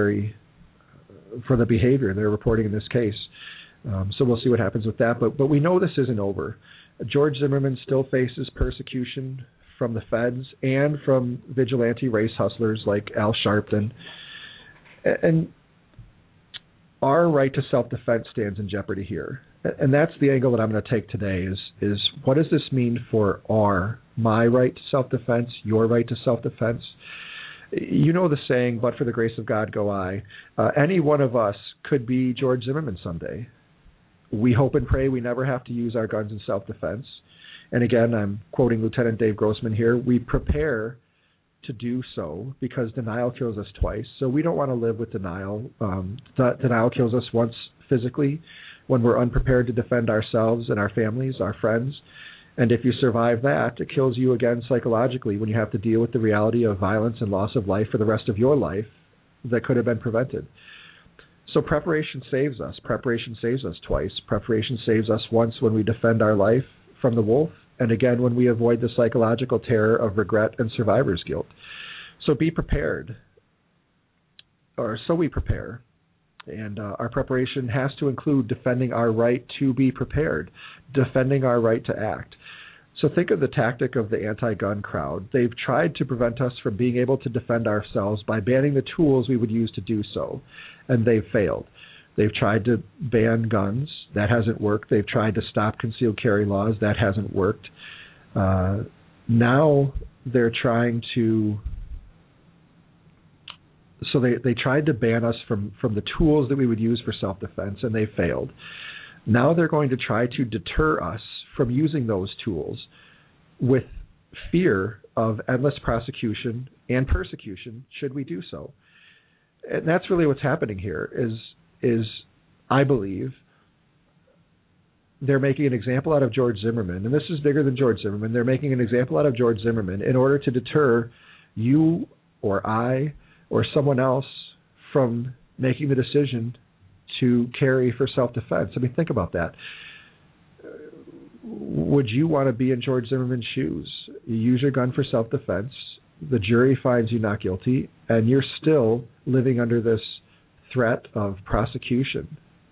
the behavior they're reporting in this case. So we'll see what happens with that. But we know this isn't over. George Zimmerman still faces persecution from the feds and from vigilante race hustlers like Al Sharpton. And our right to self-defense stands in jeopardy here. And that's the angle that I'm going to take today is what does this mean for my right to self-defense, your right to self-defense? You know the saying, but for the grace of God go I. Any one of us could be George Zimmerman someday. We hope and pray we never have to use our guns in self-defense. And again, I'm quoting Lieutenant Dave Grossman here. We prepare to do so because denial kills us twice. So we don't want to live with denial. Denial kills us once physically when we're unprepared to defend ourselves and our families, our friends. And if you survive that, it kills you again psychologically when you have to deal with the reality of violence and loss of life for the rest of your life that could have been prevented. So preparation saves us. Preparation saves us twice. Preparation saves us once when we defend our life from the wolf, and again when we avoid the psychological terror of regret and survivor's guilt. So be prepared, or so we prepare. And our preparation has to include defending our right to be prepared, defending our right to act. So think of the tactic of the anti-gun crowd. They've tried to prevent us from being able to defend ourselves by banning the tools we would use to do so, and they've failed. They've tried to ban guns. That hasn't worked. They've tried to stop concealed carry laws. That hasn't worked. Now they're trying to... So they tried to ban us from the tools that we would use for self-defense, and they failed. Now they're going to try to deter us from using those tools with fear of endless prosecution and persecution should we do so. And that's really what's happening here is I believe they're making an example out of George Zimmerman, and this is bigger than George Zimmerman. They're making an example out of George Zimmerman in order to deter you or I or someone else from making the decision to carry for self-defense. I mean, think about that. Would you want to be in George Zimmerman's shoes? You use your gun for self-defense, the jury finds you not guilty, and you're still living under this threat of prosecution.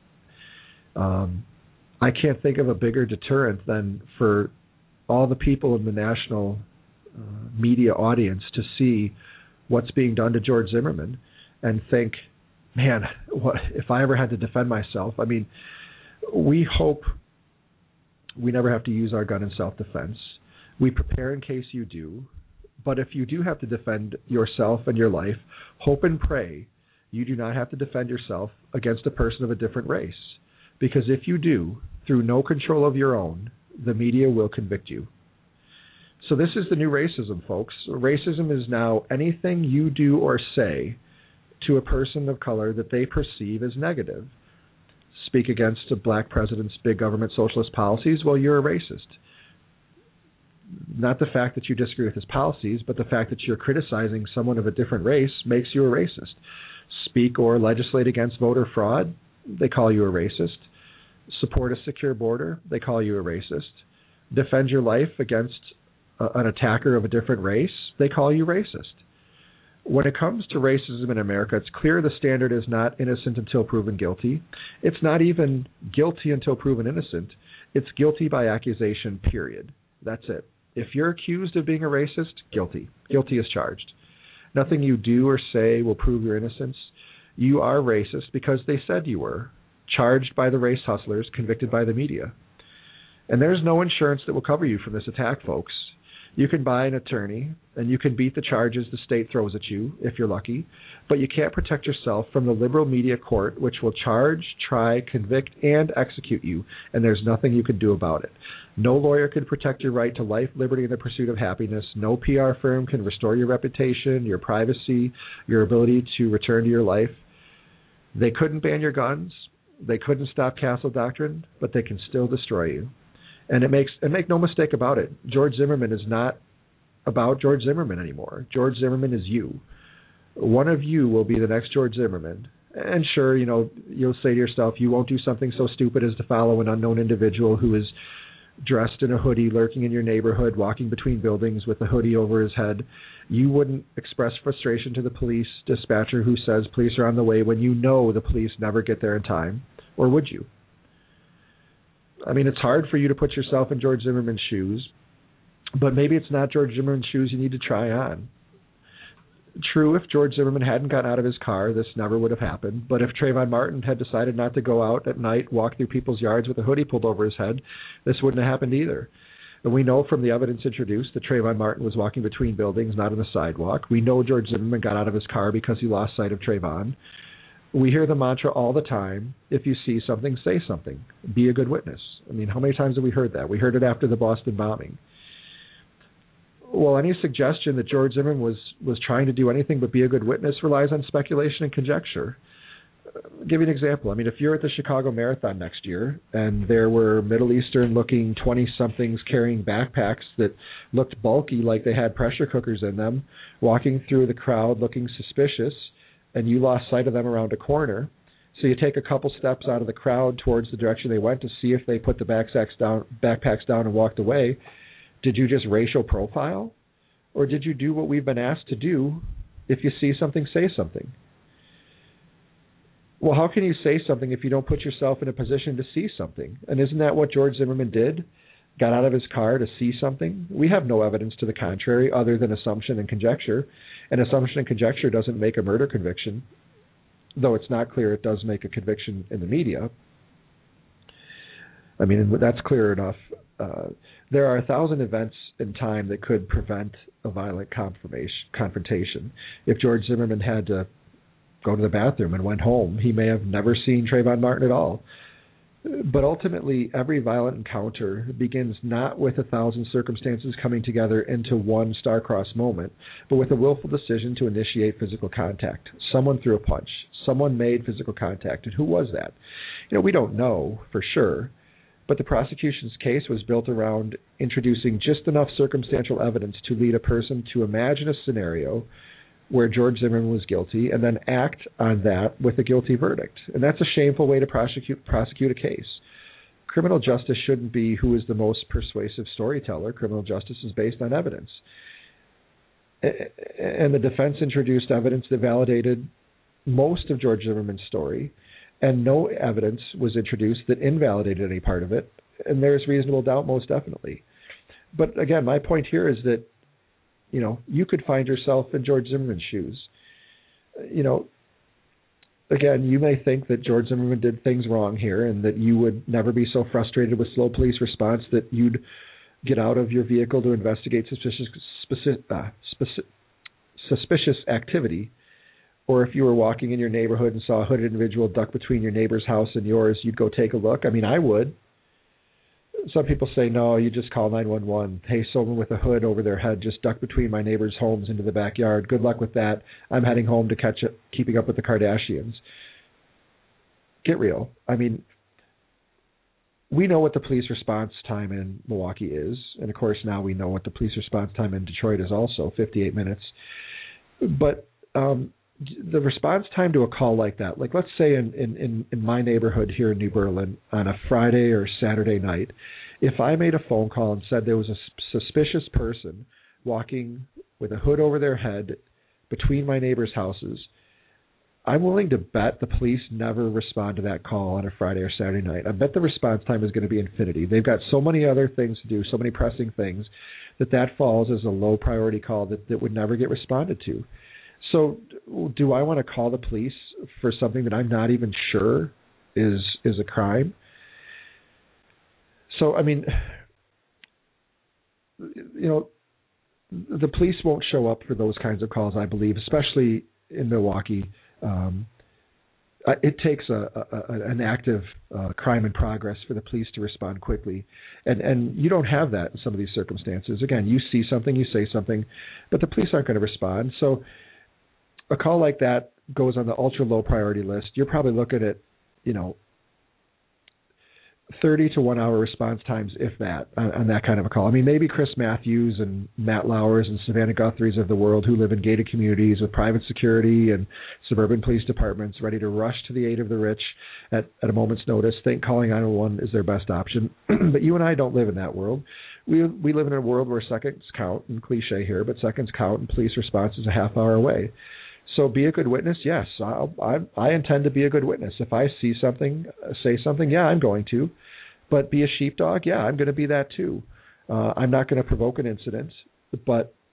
I can't think of a bigger deterrent than for all the people in the national media audience to see what's being done to George Zimmerman and think, man, what if I ever had to defend myself? I mean, we hope we never have to use our gun in self-defense. We prepare in case you do. But if you do have to defend yourself and your life, hope and pray you do not have to defend yourself against a person of a different race. Because if you do, through no control of your own, the media will convict you. So this is the new racism, folks. Racism is now anything you do or say to a person of color that they perceive as negative. Speak against a black president's big government socialist policies, well, you're a racist. Not the fact that you disagree with his policies, but the fact that you're criticizing someone of a different race makes you a racist. Speak or legislate against voter fraud, they call you a racist. Support a secure border, they call you a racist. Defend your life against an attacker of a different race, they call you racist. When it comes to racism in America, it's clear the standard is not innocent until proven guilty. It's not even guilty until proven innocent. It's guilty by accusation, period. That's it. If you're accused of being a racist, guilty. Guilty is charged. Nothing you do or say will prove your innocence. You are racist because they said you were. Charged by the race hustlers, convicted by the media. And there's no insurance that will cover you from this attack, folks. You can buy an attorney, and you can beat the charges the state throws at you, if you're lucky, but you can't protect yourself from the liberal media court, which will charge, try, convict, and execute you, and there's nothing you can do about it. No lawyer can protect your right to life, liberty, and the pursuit of happiness. No PR firm can restore your reputation, your privacy, your ability to return to your life. They couldn't ban your guns. They couldn't stop Castle Doctrine, but they can still destroy you. And make no mistake about it, George Zimmerman is not about George Zimmerman anymore. George Zimmerman is you. One of you will be the next George Zimmerman. And sure, you'll say to yourself, you won't do something so stupid as to follow an unknown individual who is dressed in a hoodie, lurking in your neighborhood, walking between buildings with a hoodie over his head. You wouldn't express frustration to the police dispatcher who says police are on the way when you know the police never get there in time. Or would you? I mean, it's hard for you to put yourself in George Zimmerman's shoes, but maybe it's not George Zimmerman's shoes you need to try on. True, if George Zimmerman hadn't gotten out of his car, this never would have happened. But if Trayvon Martin had decided not to go out at night, walk through people's yards with a hoodie pulled over his head, this wouldn't have happened either. We know from the evidence introduced that Trayvon Martin was walking between buildings, not on the sidewalk. We know George Zimmerman got out of his car because he lost sight of Trayvon. We hear the mantra all the time, if you see something, say something. Be a good witness. I mean, how many times have we heard that? We heard it after the Boston bombing. Well, any suggestion that George Zimmerman was trying to do anything but be a good witness relies on speculation and conjecture. I'll give you an example. I mean, if you're at the Chicago Marathon next year and there were Middle Eastern-looking 20-somethings carrying backpacks that looked bulky like they had pressure cookers in them, walking through the crowd looking suspicious, and you lost sight of them around a corner, so you take a couple steps out of the crowd towards the direction they went to see if they put the backpacks down and walked away, did you just racial profile? Or did you do what we've been asked to do? If you see something, say something. Well, how can you say something if you don't put yourself in a position to see something? And isn't that what George Zimmerman did? Got out of his car to see something? We have no evidence to the contrary other than assumption and conjecture. And assumption and conjecture doesn't make a murder conviction, though it's not clear it does make a conviction in the media. I mean, that's clear enough. There are 1,000 events in time that could prevent a violent confrontation. If George Zimmerman had to go to the bathroom and went home, he may have never seen Trayvon Martin at all. But ultimately, every violent encounter begins not with 1,000 circumstances coming together into one star-crossed moment, but with a willful decision to initiate physical contact. Someone threw a punch. Someone made physical contact. And who was that? We don't know for sure, but the prosecution's case was built around introducing just enough circumstantial evidence to lead a person to imagine a scenario where George Zimmerman was guilty and then act on that with a guilty verdict. And that's a shameful way to prosecute a case. Criminal justice shouldn't be who is the most persuasive storyteller. Criminal justice is based on evidence. And the defense introduced evidence that validated most of George Zimmerman's story, and no evidence was introduced that invalidated any part of it. And there's reasonable doubt, most definitely. But again, my point here is that you could find yourself in George Zimmerman's shoes. Again, you may think that George Zimmerman did things wrong here and that you would never be so frustrated with slow police response that you'd get out of your vehicle to investigate suspicious activity. Or if you were walking in your neighborhood and saw a hooded individual duck between your neighbor's house and yours, you'd go take a look. I mean, I would. Some people say, no, you just call 911. Hey, someone with a hood over their head just ducked between my neighbor's homes into the backyard. Good luck with that. I'm heading home to catch up, keeping up with the Kardashians. Get real. I mean, we know what the police response time in Milwaukee is. And, of course, now we know what the police response time in Detroit is also, 58 minutes. But the response time to a call like that, like let's say in my neighborhood here in New Berlin on a Friday or Saturday night, if I made a phone call and said there was a suspicious person walking with a hood over their head between my neighbors' houses, I'm willing to bet the police never respond to that call on a Friday or Saturday night. I bet the response time is going to be infinity. They've got so many other things to do, so many pressing things, that falls as a low priority call that would never get responded to. So do I want to call the police for something that I'm not even sure is a crime? So, I mean, the police won't show up for those kinds of calls, I believe, especially in Milwaukee. It takes an active crime in progress for the police to respond quickly. And you don't have that in some of these circumstances. Again, you see something, you say something, but the police aren't going to respond. So a call like that goes on the ultra low priority list. You're probably looking at, 30 to 1 hour response times, if that, on that kind of a call. I mean, maybe Chris Matthews and Matt Lowers and Savannah Guthries of the world who live in gated communities with private security and suburban police departments ready to rush to the aid of the rich at a moment's notice think calling 911 is their best option. But you and I don't live in that world. We live in a world where seconds count, and cliche here, but seconds count, and police response is a half hour away. So be a good witness, yes. I intend to be a good witness. If I see something, say something, yeah, I'm going to. But be a sheepdog, yeah, I'm going to be that too. I'm not going to provoke an incident, but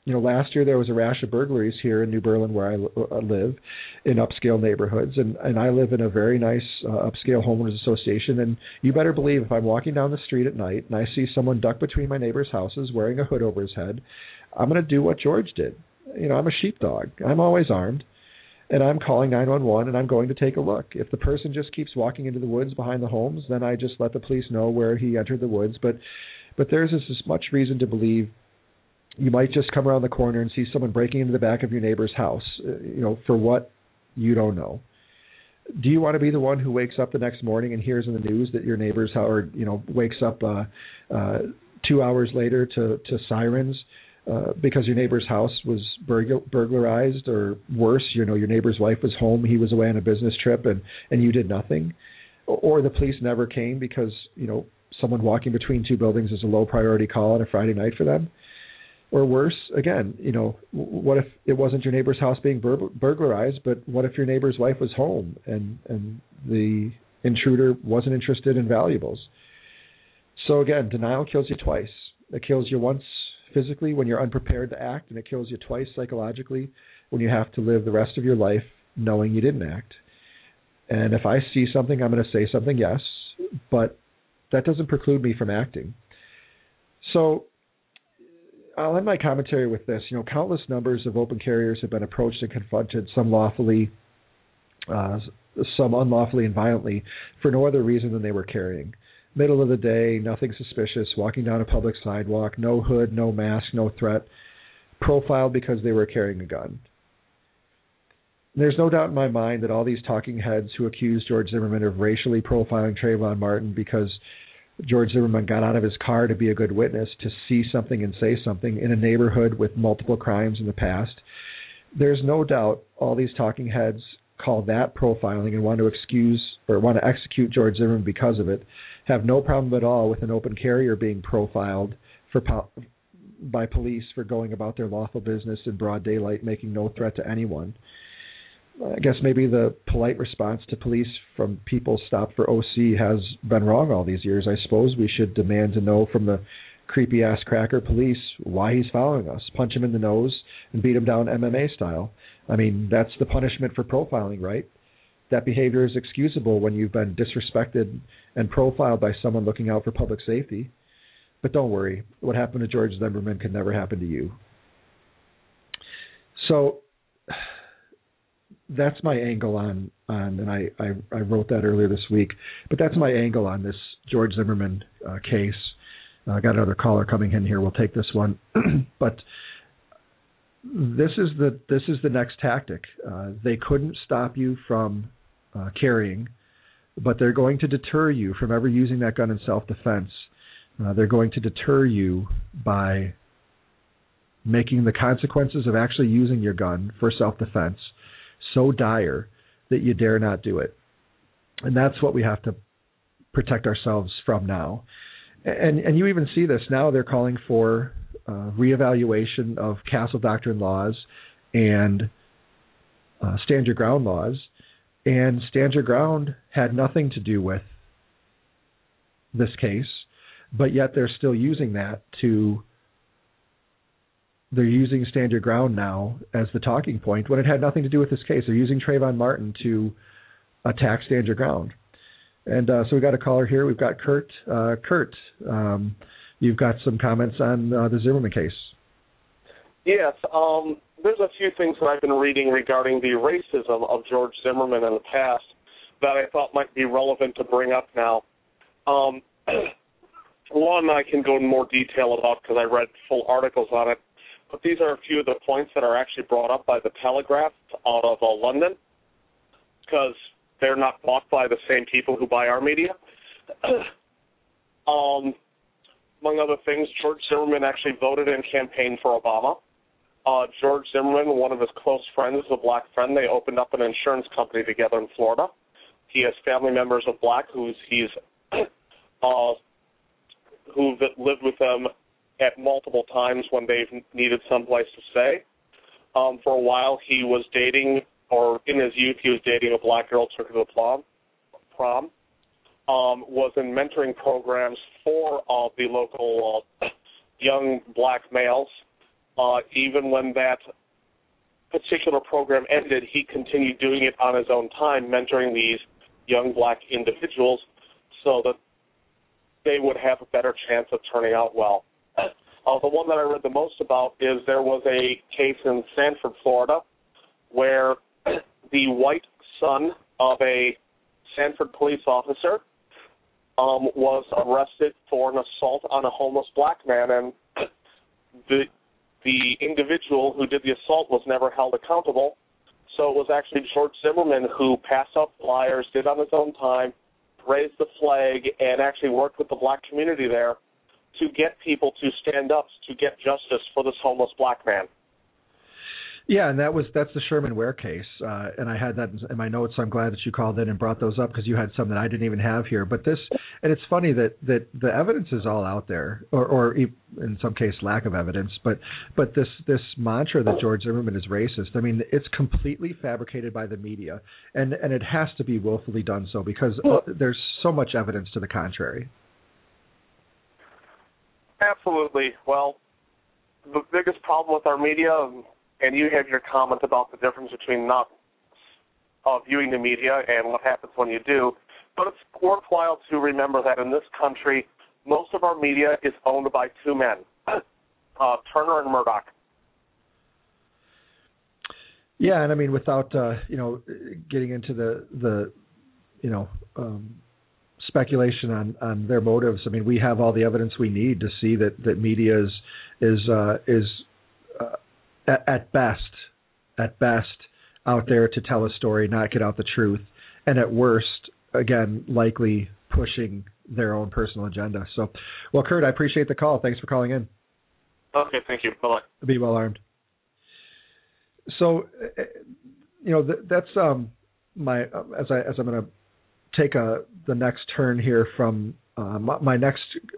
last year there was a rash of burglaries here in New Berlin where I live, in upscale neighborhoods, and I live in a very nice upscale homeowners association. And you better believe if I'm walking down the street at night and I see someone duck between my neighbor's houses wearing a hood over his head, I'm going to do what George did. I'm a sheepdog. I'm always armed, and I'm calling 911, and I'm going to take a look. If the person just keeps walking into the woods behind the homes, then I just let the police know where he entered the woods. But there's as much reason to believe you might just come around the corner and see someone breaking into the back of your neighbor's house, for what you don't know. Do you want to be the one who wakes up the next morning and hears in the news that your neighbor's house, or wakes up 2 hours later to sirens because your neighbor's house was burglarized, or worse, your neighbor's wife was home, he was away on a business trip, and you did nothing, or the police never came because someone walking between two buildings is a low priority call on a Friday night for them? Or worse, again, what if it wasn't your neighbor's house being burglarized, but what if your neighbor's wife was home and the intruder wasn't interested in valuables? So again, denial kills you twice. It kills you once physically when you're unprepared to act, and it kills you twice psychologically when you have to live the rest of your life knowing you didn't act. And if I see something, I'm going to say something, yes, but that doesn't preclude me from acting. So I'll end my commentary with this. Countless numbers of open carriers have been approached and confronted, some lawfully, some unlawfully and violently, for no other reason than they were carrying. Middle of the day, nothing suspicious, walking down a public sidewalk, no hood, no mask, no threat, profiled because they were carrying a gun. There's no doubt in my mind that all these talking heads who accuse George Zimmerman of racially profiling Trayvon Martin because George Zimmerman got out of his car to be a good witness, to see something and say something in a neighborhood with multiple crimes in the past, there's no doubt all these talking heads call that profiling and want to execute George Zimmerman because of it, have no problem at all with an open carrier being profiled by police for going about their lawful business in broad daylight, making no threat to anyone. I guess maybe the polite response to police from people stopped for OC has been wrong all these years. I suppose we should demand to know from the creepy-ass cracker police why he's following us, punch him in the nose, and beat him down MMA style. I mean, that's the punishment for profiling, right? That behavior is excusable when you've been disrespected and profiled by someone looking out for public safety. But don't worry, what happened to George Zimmerman can never happen to you. So that's my angle on and I wrote that earlier this week, but that's my angle on this George Zimmerman case. I got another caller coming in here. We'll take this one, but this is the next tactic. They couldn't stop you from carrying, but they're going to deter you from ever using that gun in self-defense. They're going to deter you by making the consequences of actually using your gun for self-defense so dire that you dare not do it. And that's what we have to protect ourselves from now. And you even see this now. They're calling for reevaluation of Castle Doctrine laws and Stand Your Ground laws. And Stand Your Ground had nothing to do with this case, but yet they're still using that they're using Stand Your Ground now as the talking point when it had nothing to do with this case. They're using Trayvon Martin to attack Stand Your Ground. And so we've got a caller here. We've got Kurt. Kurt, you've got some comments on the Zimmerman case.
Yes. There's a few things that I've been reading regarding the racism of George Zimmerman in the past that I thought might be relevant to bring up now. One I can go in more detail about because I read full articles on it, but these are a few of the points that are actually brought up by the Telegraph out of London, because they're not bought by the same people who buy our media. Among other things, George Zimmerman actually voted and campaigned for Obama. George Zimmerman, one of his close friends, a black friend, they opened up an insurance company together in Florida. He has family members of black who've lived with them at multiple times when they've needed someplace to stay. For a while, he was dating, or in his youth, he was dating a black girl, took her to the prom. Was in mentoring programs for the local young black males even when that particular program ended, he continued doing it on his own time, mentoring these young black individuals so that they would have a better chance of turning out well. The one that I read the most about is there was a case in Sanford, Florida, where the white son of a Sanford police officer was arrested for an assault on a homeless black man, and the individual who did the assault was never held accountable. So it was actually George Zimmerman who passed out flyers, did on his own time, raised the flag, and actually worked with the black community there to get people to stand up to get justice for this homeless black man.
Yeah, and that's the Sherman Ware case, and I had that in my notes. So I'm glad that you called in and brought those up because you had some that I didn't even have here. But and it's funny that the evidence is all out there, or in some case lack of evidence. But this mantra that George Zimmerman is racist, I mean, it's completely fabricated by the media, and it has to be willfully done so because there's so much evidence to the contrary.
Absolutely. Well, the biggest problem with our media, and you have your comment about the difference between not viewing the media and what happens when you do, but it's worthwhile to remember that in this country, most of our media is owned by two men, Turner and Murdoch.
Yeah, and I mean, without getting into the speculation on their motives, I mean, we have all the evidence we need to see that media is at best out there to tell a story, not get out the truth, and at worst, again, likely pushing their own personal agenda. So, well, Kurt, I appreciate the call. Thanks for calling in.
Okay, thank you. Bye-bye.
Be well armed. So, that's my as I'm going to take the next turn here from my next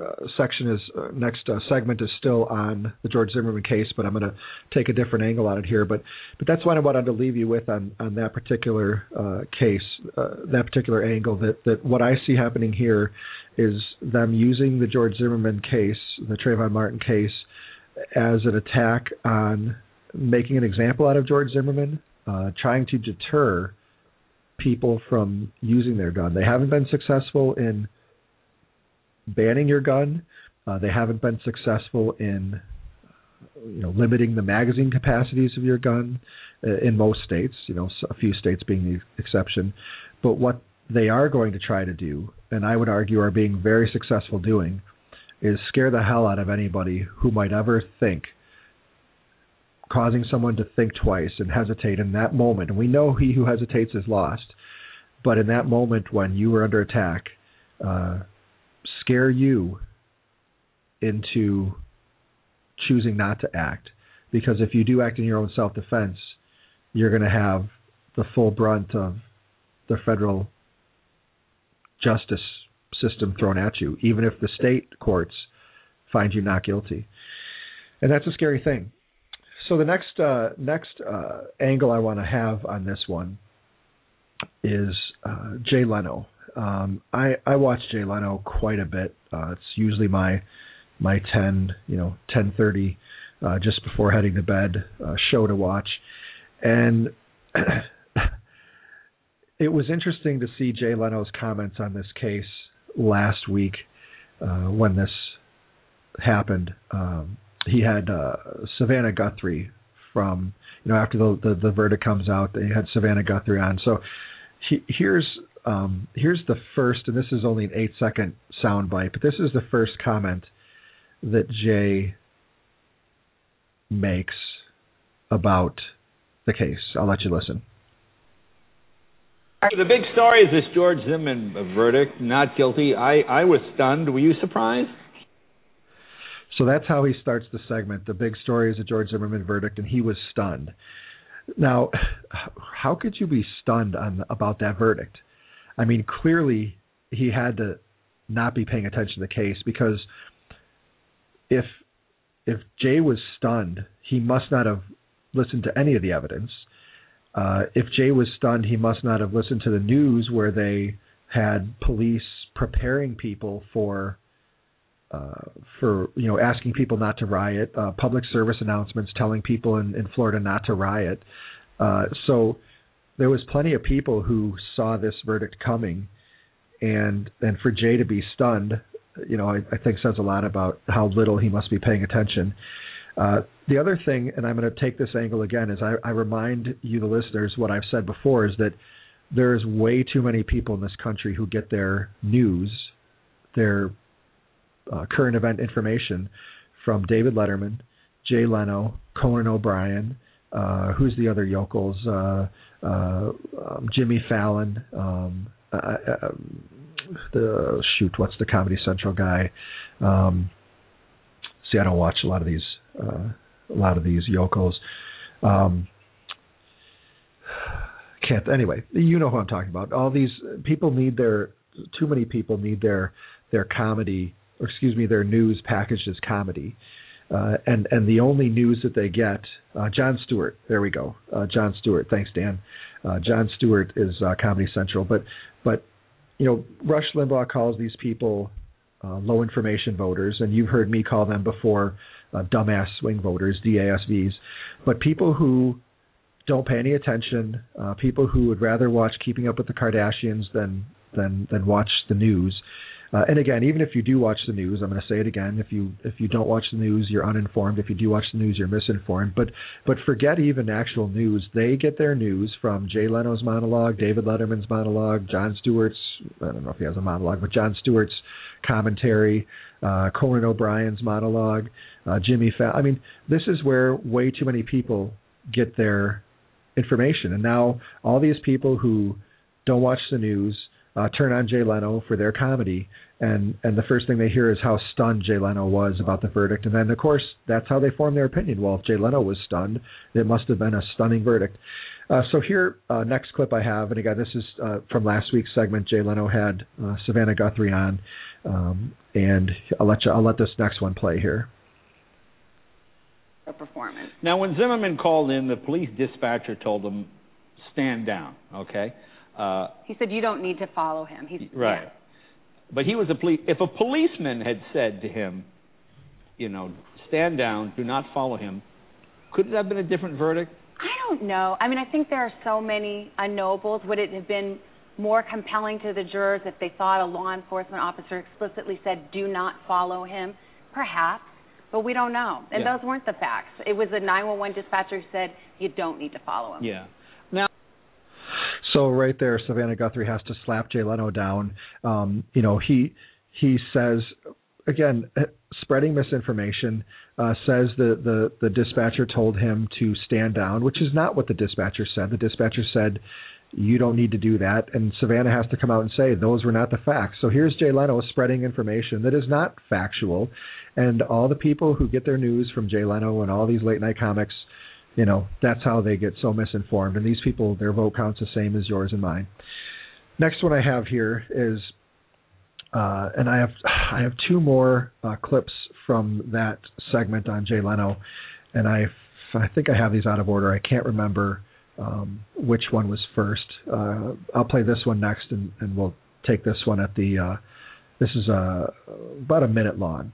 segment is still on the George Zimmerman case, but I'm going to take a different angle on it here. But that's what I wanted to leave you with on that particular case, that particular angle. That what I see happening here is them using the George Zimmerman case, the Trayvon Martin case, as an attack on making an example out of George Zimmerman, trying to deter people from using their gun. They haven't been successful in banning your gun. They haven't been successful in limiting the magazine capacities of your gun in most states, a few states being the exception. But what they are going to try to do, and I would argue are being very successful doing, is scare the hell out of anybody who might ever think, causing someone to think twice and hesitate in that moment. And we know he who hesitates is lost. But in that moment when you are under attack, scare you into choosing not to act. Because if you do act in your own self-defense, you're going to have the full brunt of the federal justice system thrown at you, even if the state courts find you not guilty. And that's a scary thing. So the next angle I want to have on this one is Jay Leno. I watch Jay Leno quite a bit. It's usually my 10:30 just before heading to bed show to watch, and it was interesting to see Jay Leno's comments on this case last week when this happened. He had Savannah Guthrie from, after the verdict comes out, they had Savannah Guthrie on. So here's the first, and this is only an 8-second soundbite, but this is the first comment that Jay makes about the case. I'll let you listen.
The big story is this George Zimmerman verdict, not guilty. I was stunned. Were you surprised?
So that's how he starts the segment. The big story is a George Zimmerman verdict, and he was stunned. Now, how could you be stunned about that verdict? I mean, clearly he had to not be paying attention to the case, because if Jay was stunned, he must not have listened to any of the evidence. If Jay was stunned, he must not have listened to the news where they had police preparing people for for asking people not to riot, public service announcements telling people in Florida not to riot. So there was plenty of people who saw this verdict coming, and for Jay to be stunned, I think says a lot about how little he must be paying attention. The other thing, and I'm going to take this angle again, is I remind you, the listeners, what I've said before, is that there's way too many people in this country who get their news, their current event information from David Letterman, Jay Leno, Conan O'Brien, who's the other yokels, Jimmy Fallon, what's the Comedy Central guy? See, I don't watch a lot of these yokels. Anyway, you know who I'm talking about. All these people too many people need their comedy, or excuse me, their news packaged as comedy. And the only news that they get, Jon Stewart, there we go. Jon Stewart, thanks, Dan. Jon Stewart is Comedy Central, but Rush Limbaugh calls these people low information voters, and you've heard me call them before dumbass swing voters, DASVs. But people who don't pay any attention, people who would rather watch Keeping Up with the Kardashians than watch the news. And again, even if you do watch the news, I'm going to say it again, if you don't watch the news, you're uninformed. If you do watch the news, you're misinformed. But forget even actual news. They get their news from Jay Leno's monologue, David Letterman's monologue, Jon Stewart's, I don't know if he has a monologue, but Jon Stewart's commentary, Conan O'Brien's monologue, Jimmy Fallon. I mean, this is where way too many people get their information. And now all these people who don't watch the news turn on Jay Leno for their comedy, and the first thing they hear is how stunned Jay Leno was about the verdict. And then, of course, that's how they form their opinion. Well, if Jay Leno was stunned, it must have been a stunning verdict. So here, next clip I have, and again, this is from last week's segment. Jay Leno had Savannah Guthrie on, and I'll let this next one play here.
A performance.
Now, when Zimmerman called in, the police dispatcher told him, stand down, okay?
He said, you don't need to follow him.
Right. Yeah. But he was if a policeman had said to him, stand down, do not follow him, could it have been a different verdict?
I don't know. I mean, I think there are so many unknowables. Would it have been more compelling to the jurors if they thought a law enforcement officer explicitly said, do not follow him? Perhaps. But we don't know. And those weren't the facts. It was a 911 dispatcher who said, you don't need to follow him.
Yeah. Now,
so right there, Savannah Guthrie has to slap Jay Leno down. He says, again, spreading misinformation, says the dispatcher told him to stand down, which is not what the dispatcher said. The dispatcher said, you don't need to do that. And Savannah has to come out and say, those were not the facts. So here's Jay Leno spreading information that is not factual. And all the people who get their news from Jay Leno and all these late night comics, that's how they get so misinformed. And these people, their vote count's the same as yours and mine. Next one I have here is, and I have two more clips from that segment on Jay Leno, and I think I have these out of order. I can't remember which one was first. I'll play this one next, and we'll take this one at the. This is about a minute long.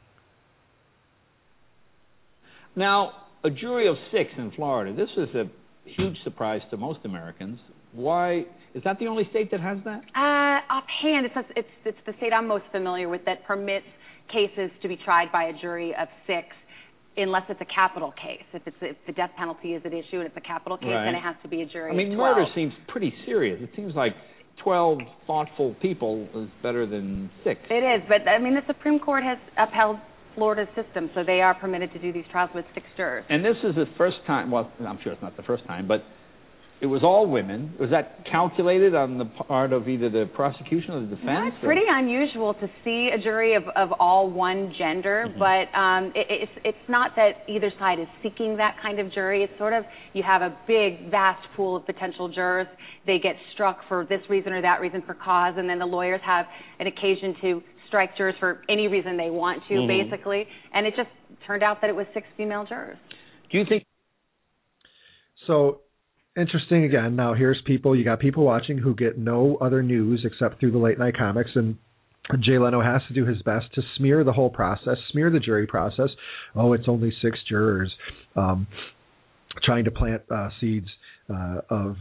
Now, a jury of 6 in Florida. This is a huge surprise to most Americans. Why is that the only state that has that?
Offhand, it's the state I'm most familiar with that permits cases to be tried by a jury of 6, unless it's a capital case. If the death penalty is at issue and it's a capital case, then it has to be a jury.
I mean,
of 12.
Murder seems pretty serious. It seems like 12 thoughtful people is better than 6.
It is, but I mean, the Supreme Court has upheld Florida's system, so they are permitted to do these trials with 6 jurors.
And this is the first time, well, I'm sure it's not the first time, but it was all women. Was that calculated on the part of either the prosecution or the defense?
It's pretty unusual to see a jury of all one gender, but it's not that either side is seeking that kind of jury. It's sort of, you have a big, vast pool of potential jurors. They get struck for this reason or that reason for cause, and then the lawyers have an occasion to strike jurors for any reason they want to, basically. And it just turned out that it was 6 female jurors.
Do you think?
So, interesting again. Now, here's people, you got people watching who get no other news except through the late night comics, and Jay Leno has to do his best to smear the whole process, smear the jury process. Oh, it's only 6 jurors, trying to plant seeds of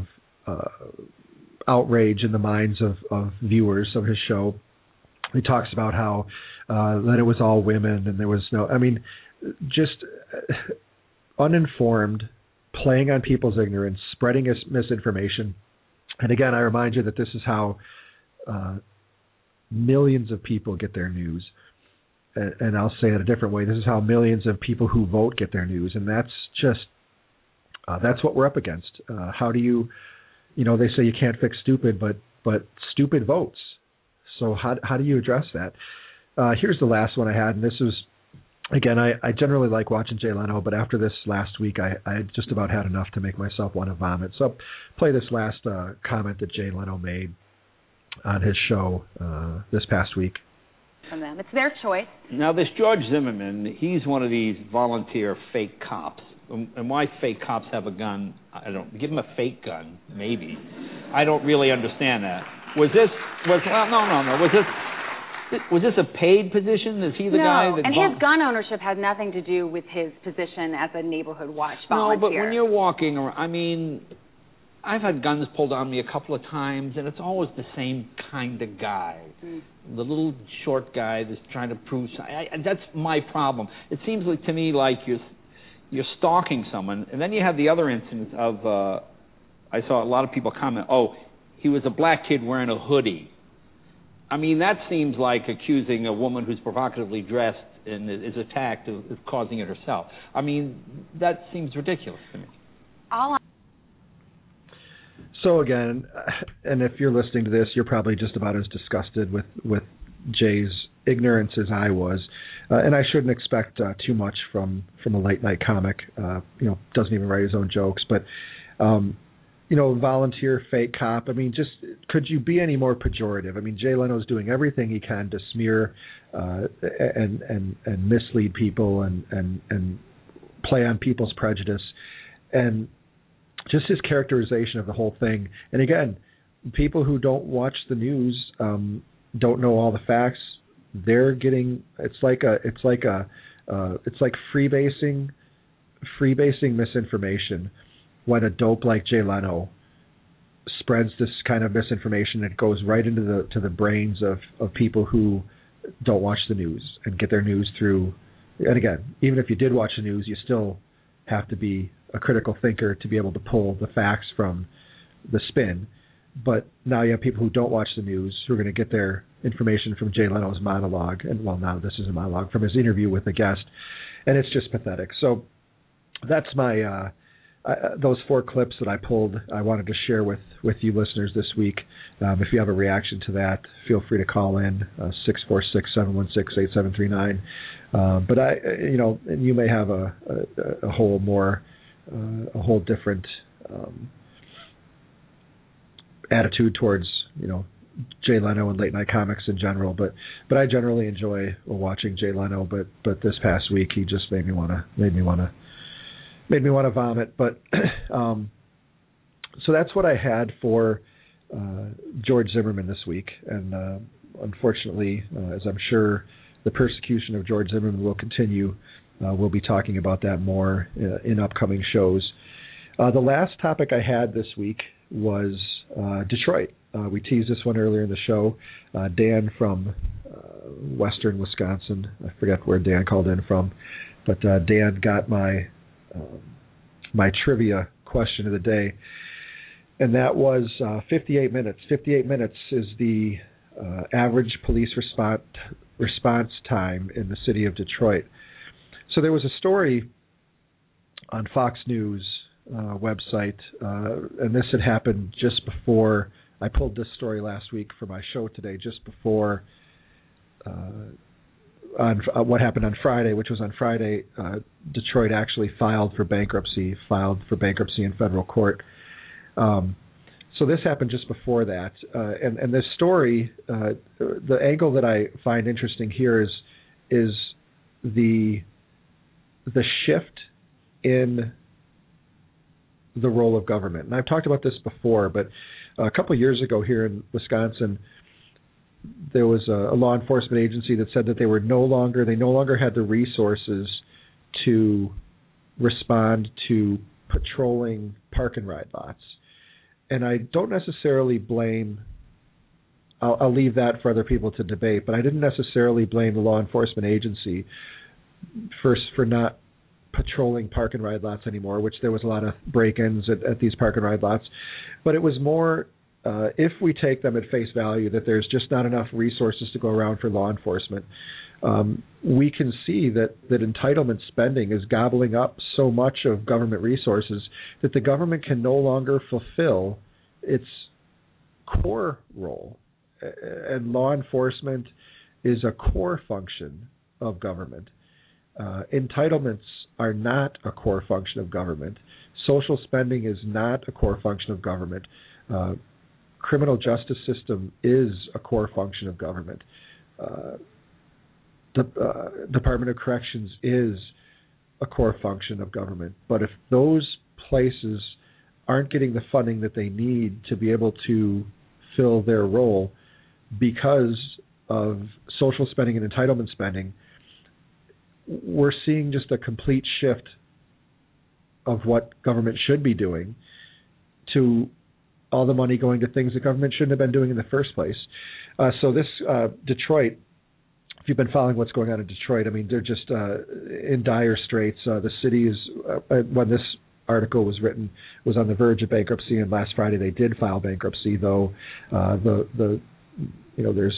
outrage in the minds of viewers of his show. He talks about how that it was all women and there was no, I mean, just uninformed, playing on people's ignorance, spreading misinformation. And again, I remind you that this is how millions of people get their news. And I'll say it a different way. This is how millions of people who vote get their news. And that's just, that's what we're up against. How do you, they say you can't fix stupid, but stupid votes. So how do you address that? Here's the last one I had, and this is, again, I generally like watching Jay Leno, but after this last week, I had just about had enough to make myself want to vomit. So I'll play this last comment that Jay Leno made on his show this past week.
From them. It's their choice.
Now, this George Zimmerman, he's one of these volunteer fake cops. And why fake cops have a gun, I don't, give him a fake gun, maybe. I don't really understand that. Was this a paid position? Is he the guy that...
and his gun ownership has nothing to do with his position as a neighborhood watch volunteer.
No, but when you're walking around, I mean, I've had guns pulled on me a couple of times, and it's always the same kind of guy. The little short guy that's trying to prove something. That's my problem. It seems like to me like you're stalking someone, and then you have the other instance of, I saw a lot of people comment, oh, he was a black kid wearing a hoodie. I mean, that seems like accusing a woman who's provocatively dressed and is attacked of causing it herself. I mean, that seems ridiculous to me.
So again, and if you're listening to this, you're probably just about as disgusted with Jay's ignorance as I was. And I shouldn't expect too much from a late night comic. Doesn't even write his own jokes, but volunteer fake cop. I mean, just could you be any more pejorative? I mean, Jay Leno's doing everything he can to smear and mislead people and play on people's prejudice, and just his characterization of the whole thing. And again, people who don't watch the news don't know all the facts. They're getting it's like freebasing misinformation. When a dope like Jay Leno spreads this kind of misinformation, it goes right into the brains of people who don't watch the news and get their news through. And again, even if you did watch the news, you still have to be a critical thinker to be able to pull the facts from the spin. But now you have people who don't watch the news who are going to get their information from Jay Leno's monologue, and well, now this is a monologue from his interview with the guest, and it's just pathetic. So that's my those 4 clips that I pulled. I wanted to share with you listeners this week. If you have a reaction to that, feel free to call in 646-716-8739. But and you may have a whole different attitude towards Jay Leno and late night comics in general. But I generally enjoy watching Jay Leno. But this past week he just made me want to vomit. But so that's what I had for George Zimmerman this week. And unfortunately, as I'm sure the persecution of George Zimmerman will continue, we'll be talking about that more in upcoming shows. The last topic I had this week was Detroit. We teased this one earlier in the show. Dan from western Wisconsin, I forget where Dan called in from, but Dan got my trivia question of the day, and that was 58 minutes. 58 minutes is the average police response time in the city of Detroit. So there was a story on Fox News website, and this had happened just before I pulled this story last week for my show today, just before what happened on Friday, which was on Friday, Detroit actually filed for bankruptcy in federal court. So this happened just before that. And this story, the angle that I find interesting here is the shift in the role of government. And I've talked about this before, but a couple of years ago here in Wisconsin, there was a law enforcement agency that said that they no longer had the resources to respond to patrolling park and ride lots. And I don't necessarily blame, I'll leave that for other people to debate, but I didn't necessarily blame the law enforcement agency for not patrolling park and ride lots anymore, which there was a lot of break-ins at these park and ride lots. But it was more, if we take them at face value, that there's just not enough resources to go around for law enforcement. We can see that entitlement spending is gobbling up so much of government resources that the government can no longer fulfill its core role. And law enforcement is a core function of government. Entitlements are not a core function of government. Social spending is not a core function of government. Criminal justice system is a core function of government. The Department of Corrections is a core function of government. But if those places aren't getting the funding that they need to be able to fill their role because of social spending and entitlement spending, we're seeing just a complete shift of what government should be doing to all the money going to things that government shouldn't have been doing in the first place. So this Detroit, if you've been following what's going on in Detroit, I mean, they're just in dire straits. The city is, when this article was written, was on the verge of bankruptcy, and last Friday they did file bankruptcy, though there's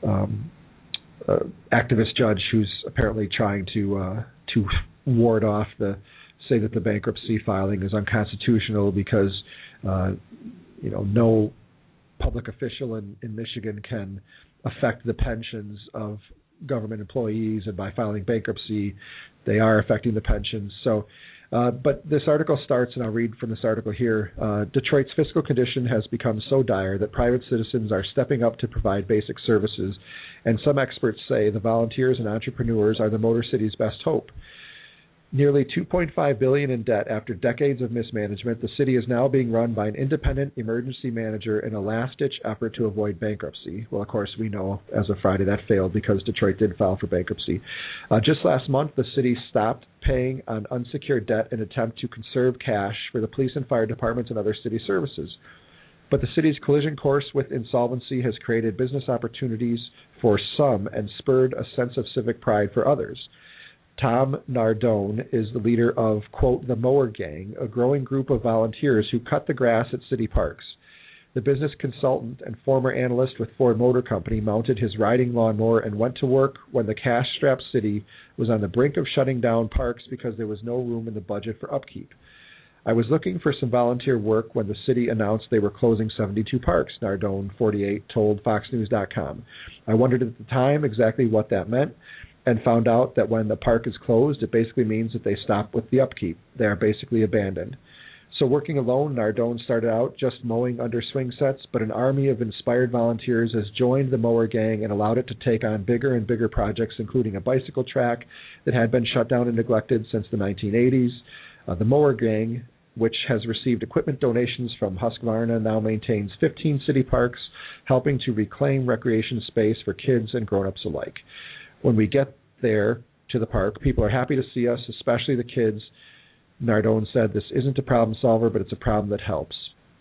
activist judge who's apparently trying to ward off say that the bankruptcy filing is unconstitutional because no public official in Michigan can affect the pensions of government employees, and by filing bankruptcy, they are affecting the pensions. So, but this article starts, and I'll read from this article here. Detroit's fiscal condition has become so dire that private citizens are stepping up to provide basic services, and some experts say the volunteers and entrepreneurs are the Motor City's best hope. Nearly $2.5 billion in debt after decades of mismanagement, the city is now being run by an independent emergency manager in a last-ditch effort to avoid bankruptcy. Well, of course, we know as of Friday that failed because Detroit did file for bankruptcy. Just last month, the city stopped paying on unsecured debt in an attempt to conserve cash for the police and fire departments and other city services. But the city's collision course with insolvency has created business opportunities for some and spurred a sense of civic pride for others. Tom Nardone is the leader of, quote, the Mower Gang, a growing group of volunteers who cut the grass at city parks. The business consultant and former analyst with Ford Motor Company mounted his riding lawnmower and went to work when the cash-strapped city was on the brink of shutting down parks because there was no room in the budget for upkeep. I was looking for some volunteer work when the city announced they were closing 72 parks, Nardone, 48, told FoxNews.com. I wondered at the time exactly what that meant, and found out that when the park is closed, it basically means that they stop with the upkeep. They are basically abandoned. So working alone, Nardone started out just mowing under swing sets, but an army of inspired volunteers has joined the Mower Gang and allowed it to take on bigger and bigger projects, including a bicycle track that had been shut down and neglected since the 1980s. The Mower Gang, which has received equipment donations from Husqvarna, now maintains 15 city parks, helping to reclaim recreation space for kids and grown-ups alike. When we get there to the park, people are happy to see us, especially the kids. Nardone said, this isn't a problem solver, but it's a problem that helps.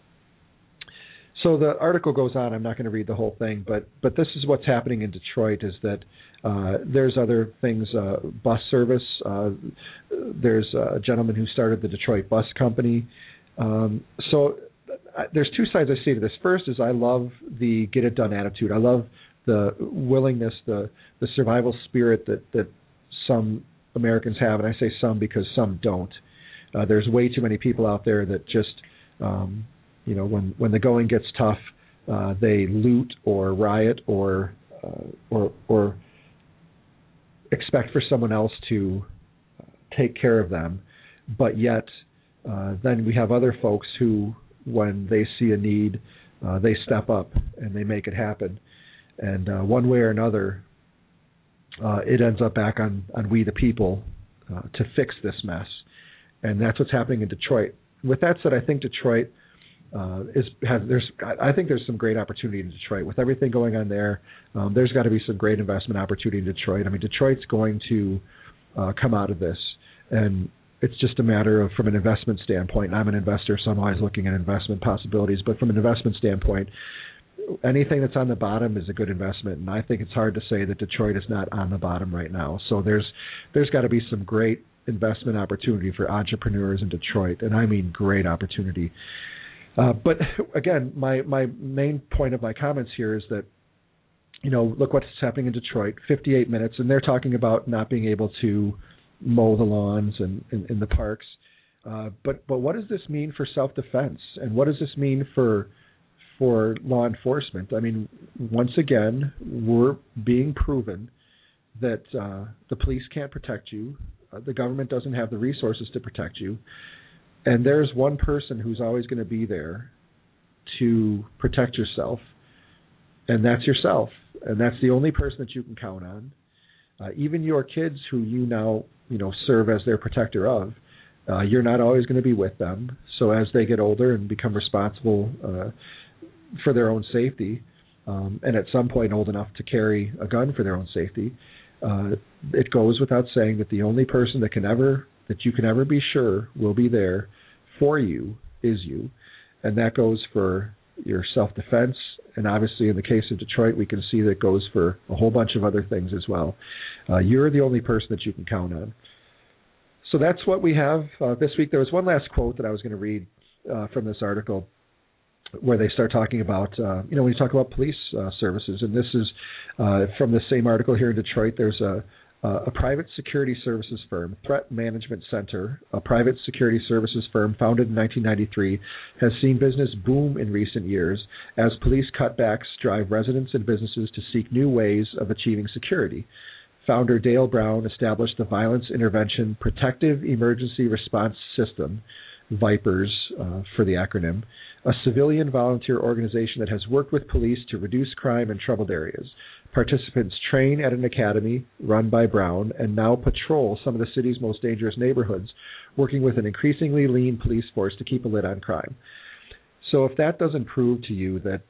So the article goes on. I'm not going to read the whole thing, but this is what's happening in Detroit is that there's other things, bus service. There's a gentleman who started the Detroit Bus Company. So there's two sides I see to this. First is I love the get-it-done attitude. I love the willingness, the survival spirit that some Americans have, and I say some because some don't. There's way too many people out there that just, when the going gets tough, they loot or riot or expect for someone else to take care of them. But yet, then we have other folks who, when they see a need, they step up and they make it happen. And one way or another, it ends up back on we the people to fix this mess. And that's what's happening in Detroit. With that said, I think Detroit I think there's some great opportunity in Detroit with everything going on there. There's got to be some great investment opportunity in Detroit. I mean, Detroit's going to come out of this, and it's just a matter of, from an investment standpoint, and I'm an investor, so I'm always looking at investment possibilities, but from an investment standpoint, anything that's on the bottom is a good investment, and I think it's hard to say that Detroit is not on the bottom right now. So there's got to be some great investment opportunity for entrepreneurs in Detroit, and I mean great opportunity. But again, my main point of my comments here is that, look what's happening in Detroit, 58 minutes, and they're talking about not being able to mow the lawns and in the parks. But what does this mean for self-defense? And what does this mean for law enforcement? I mean, once again, we're being proven that the police can't protect you. The government doesn't have the resources to protect you. And there's one person who's always going to be there to protect yourself, and that's yourself. And that's the only person that you can count on. Even your kids, who you now serve as their protector of, you're not always going to be with them. So as they get older and become responsible for their own safety, and at some point old enough to carry a gun for their own safety, it goes without saying that the only person that you can ever be sure will be there for you is you. And that goes for your self-defense. And obviously in the case of Detroit, we can see that it goes for a whole bunch of other things as well. You're the only person that you can count on. So that's what we have this week. There was one last quote that I was going to read from this article, where they start talking about, when you talk about police services, and this is from the same article here in Detroit. There's a private security services firm, Threat Management Center, a private security services firm founded in 1993, has seen business boom in recent years as police cutbacks drive residents and businesses to seek new ways of achieving security. Founder Dale Brown established the Violence Intervention Protective Emergency Response System, VIPERS for the acronym, a civilian volunteer organization that has worked with police to reduce crime in troubled areas. Participants train at an academy run by Brown and now patrol some of the city's most dangerous neighborhoods, working with an increasingly lean police force to keep a lid on crime. So if that doesn't prove to you that,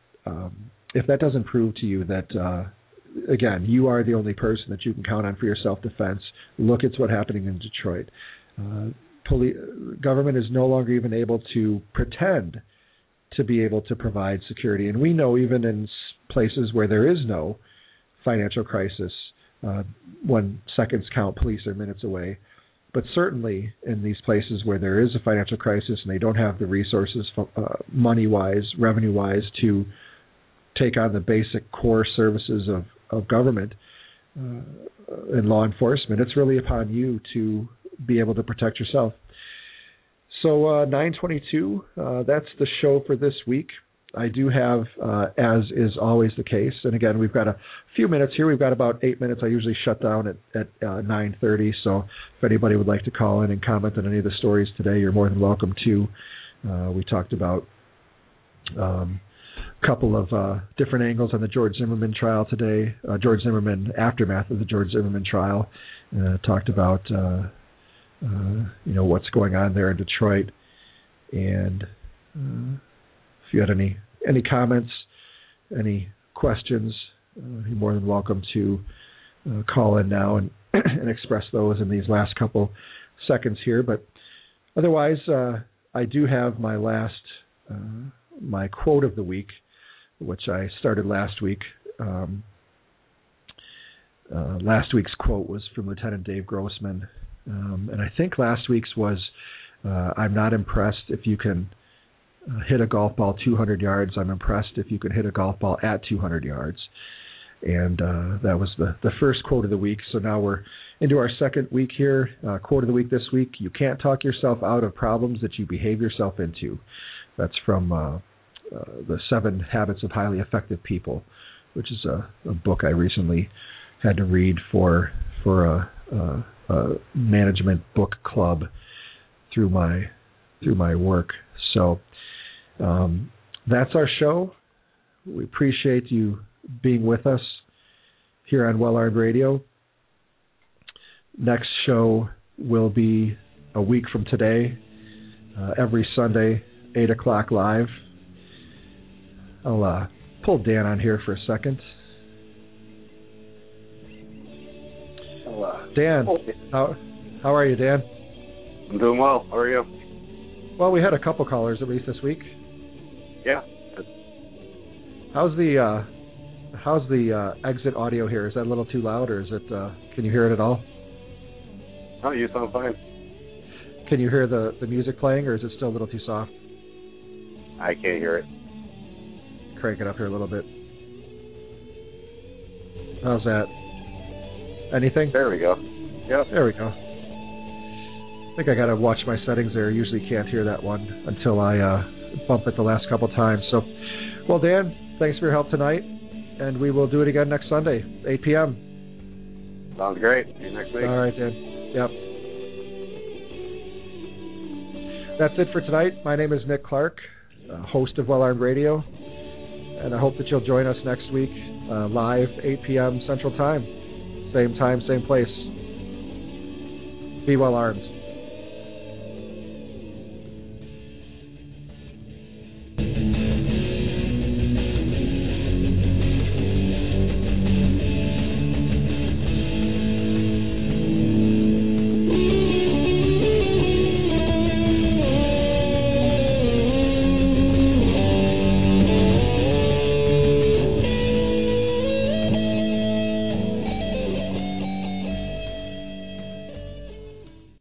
again, you are the only person that you can count on for your self-defense, look at what's happening in Detroit. Government is no longer even able to pretend to be able to provide security. And we know even in places where there is no financial crisis, when seconds count, police are minutes away. But certainly in these places where there is a financial crisis and they don't have the resources, money-wise, revenue-wise, to take on the basic core services of government and law enforcement, it's really upon you to be able to protect yourself. So 922, that's the show for this week. I do have, as is always the case, and again, we've got a few minutes here. We've got about 8 minutes. I usually shut down at 9:30, so if anybody would like to call in and comment on any of the stories today, you're more than welcome to. We talked about a couple of different angles on the George Zimmerman trial today, George Zimmerman, aftermath of the George Zimmerman trial. Talked about what's going on there in Detroit, and if you had any comments, any questions, you're more than welcome to call in now and express those in these last couple seconds here. But otherwise, I do have my my quote of the week, which I started last week. Last week's quote was from Lieutenant Dave Grossman. And I think last week's was, I'm not impressed if you can hit a golf ball 200 yards. I'm impressed if you can hit a golf ball at 200 yards. And that was the first quote of the week. So now we're into our second week here. Quote of the week this week: you can't talk yourself out of problems that you behave yourself into. That's from the 7 Habits of Highly Effective People, which is a book I recently had to read for a management book club through my work. So that's our show. We appreciate you being with us here on Well Armed Radio. Next show will be a week from today, every Sunday, 8 o'clock live I'll pull Dan on here for a second. Dan, how are you, Dan?
I'm doing well. How are you?
Well, we had a couple callers at least this week.
Yeah.
How's the exit audio here? Is that a little too loud, or is it? Can you hear it at all?
Oh, you sound fine.
Can you hear the music playing, or is it still a little too soft?
I can't hear it.
Crank it up here a little bit. How's that? Anything?
There we go. Yep.
There we go. I think I got to watch my settings there. I usually can't hear that one until I bump it the last couple times. So, well, Dan, thanks for your help tonight, and we will do it again next Sunday, 8 p.m.
Sounds great. See you next week.
All right, Dan. Yep. That's it for tonight. My name is Nick Clark, host of Well Armed Radio, and I hope that you'll join us next week live, 8 p.m. Central Time. Same time, same place. Be well armed.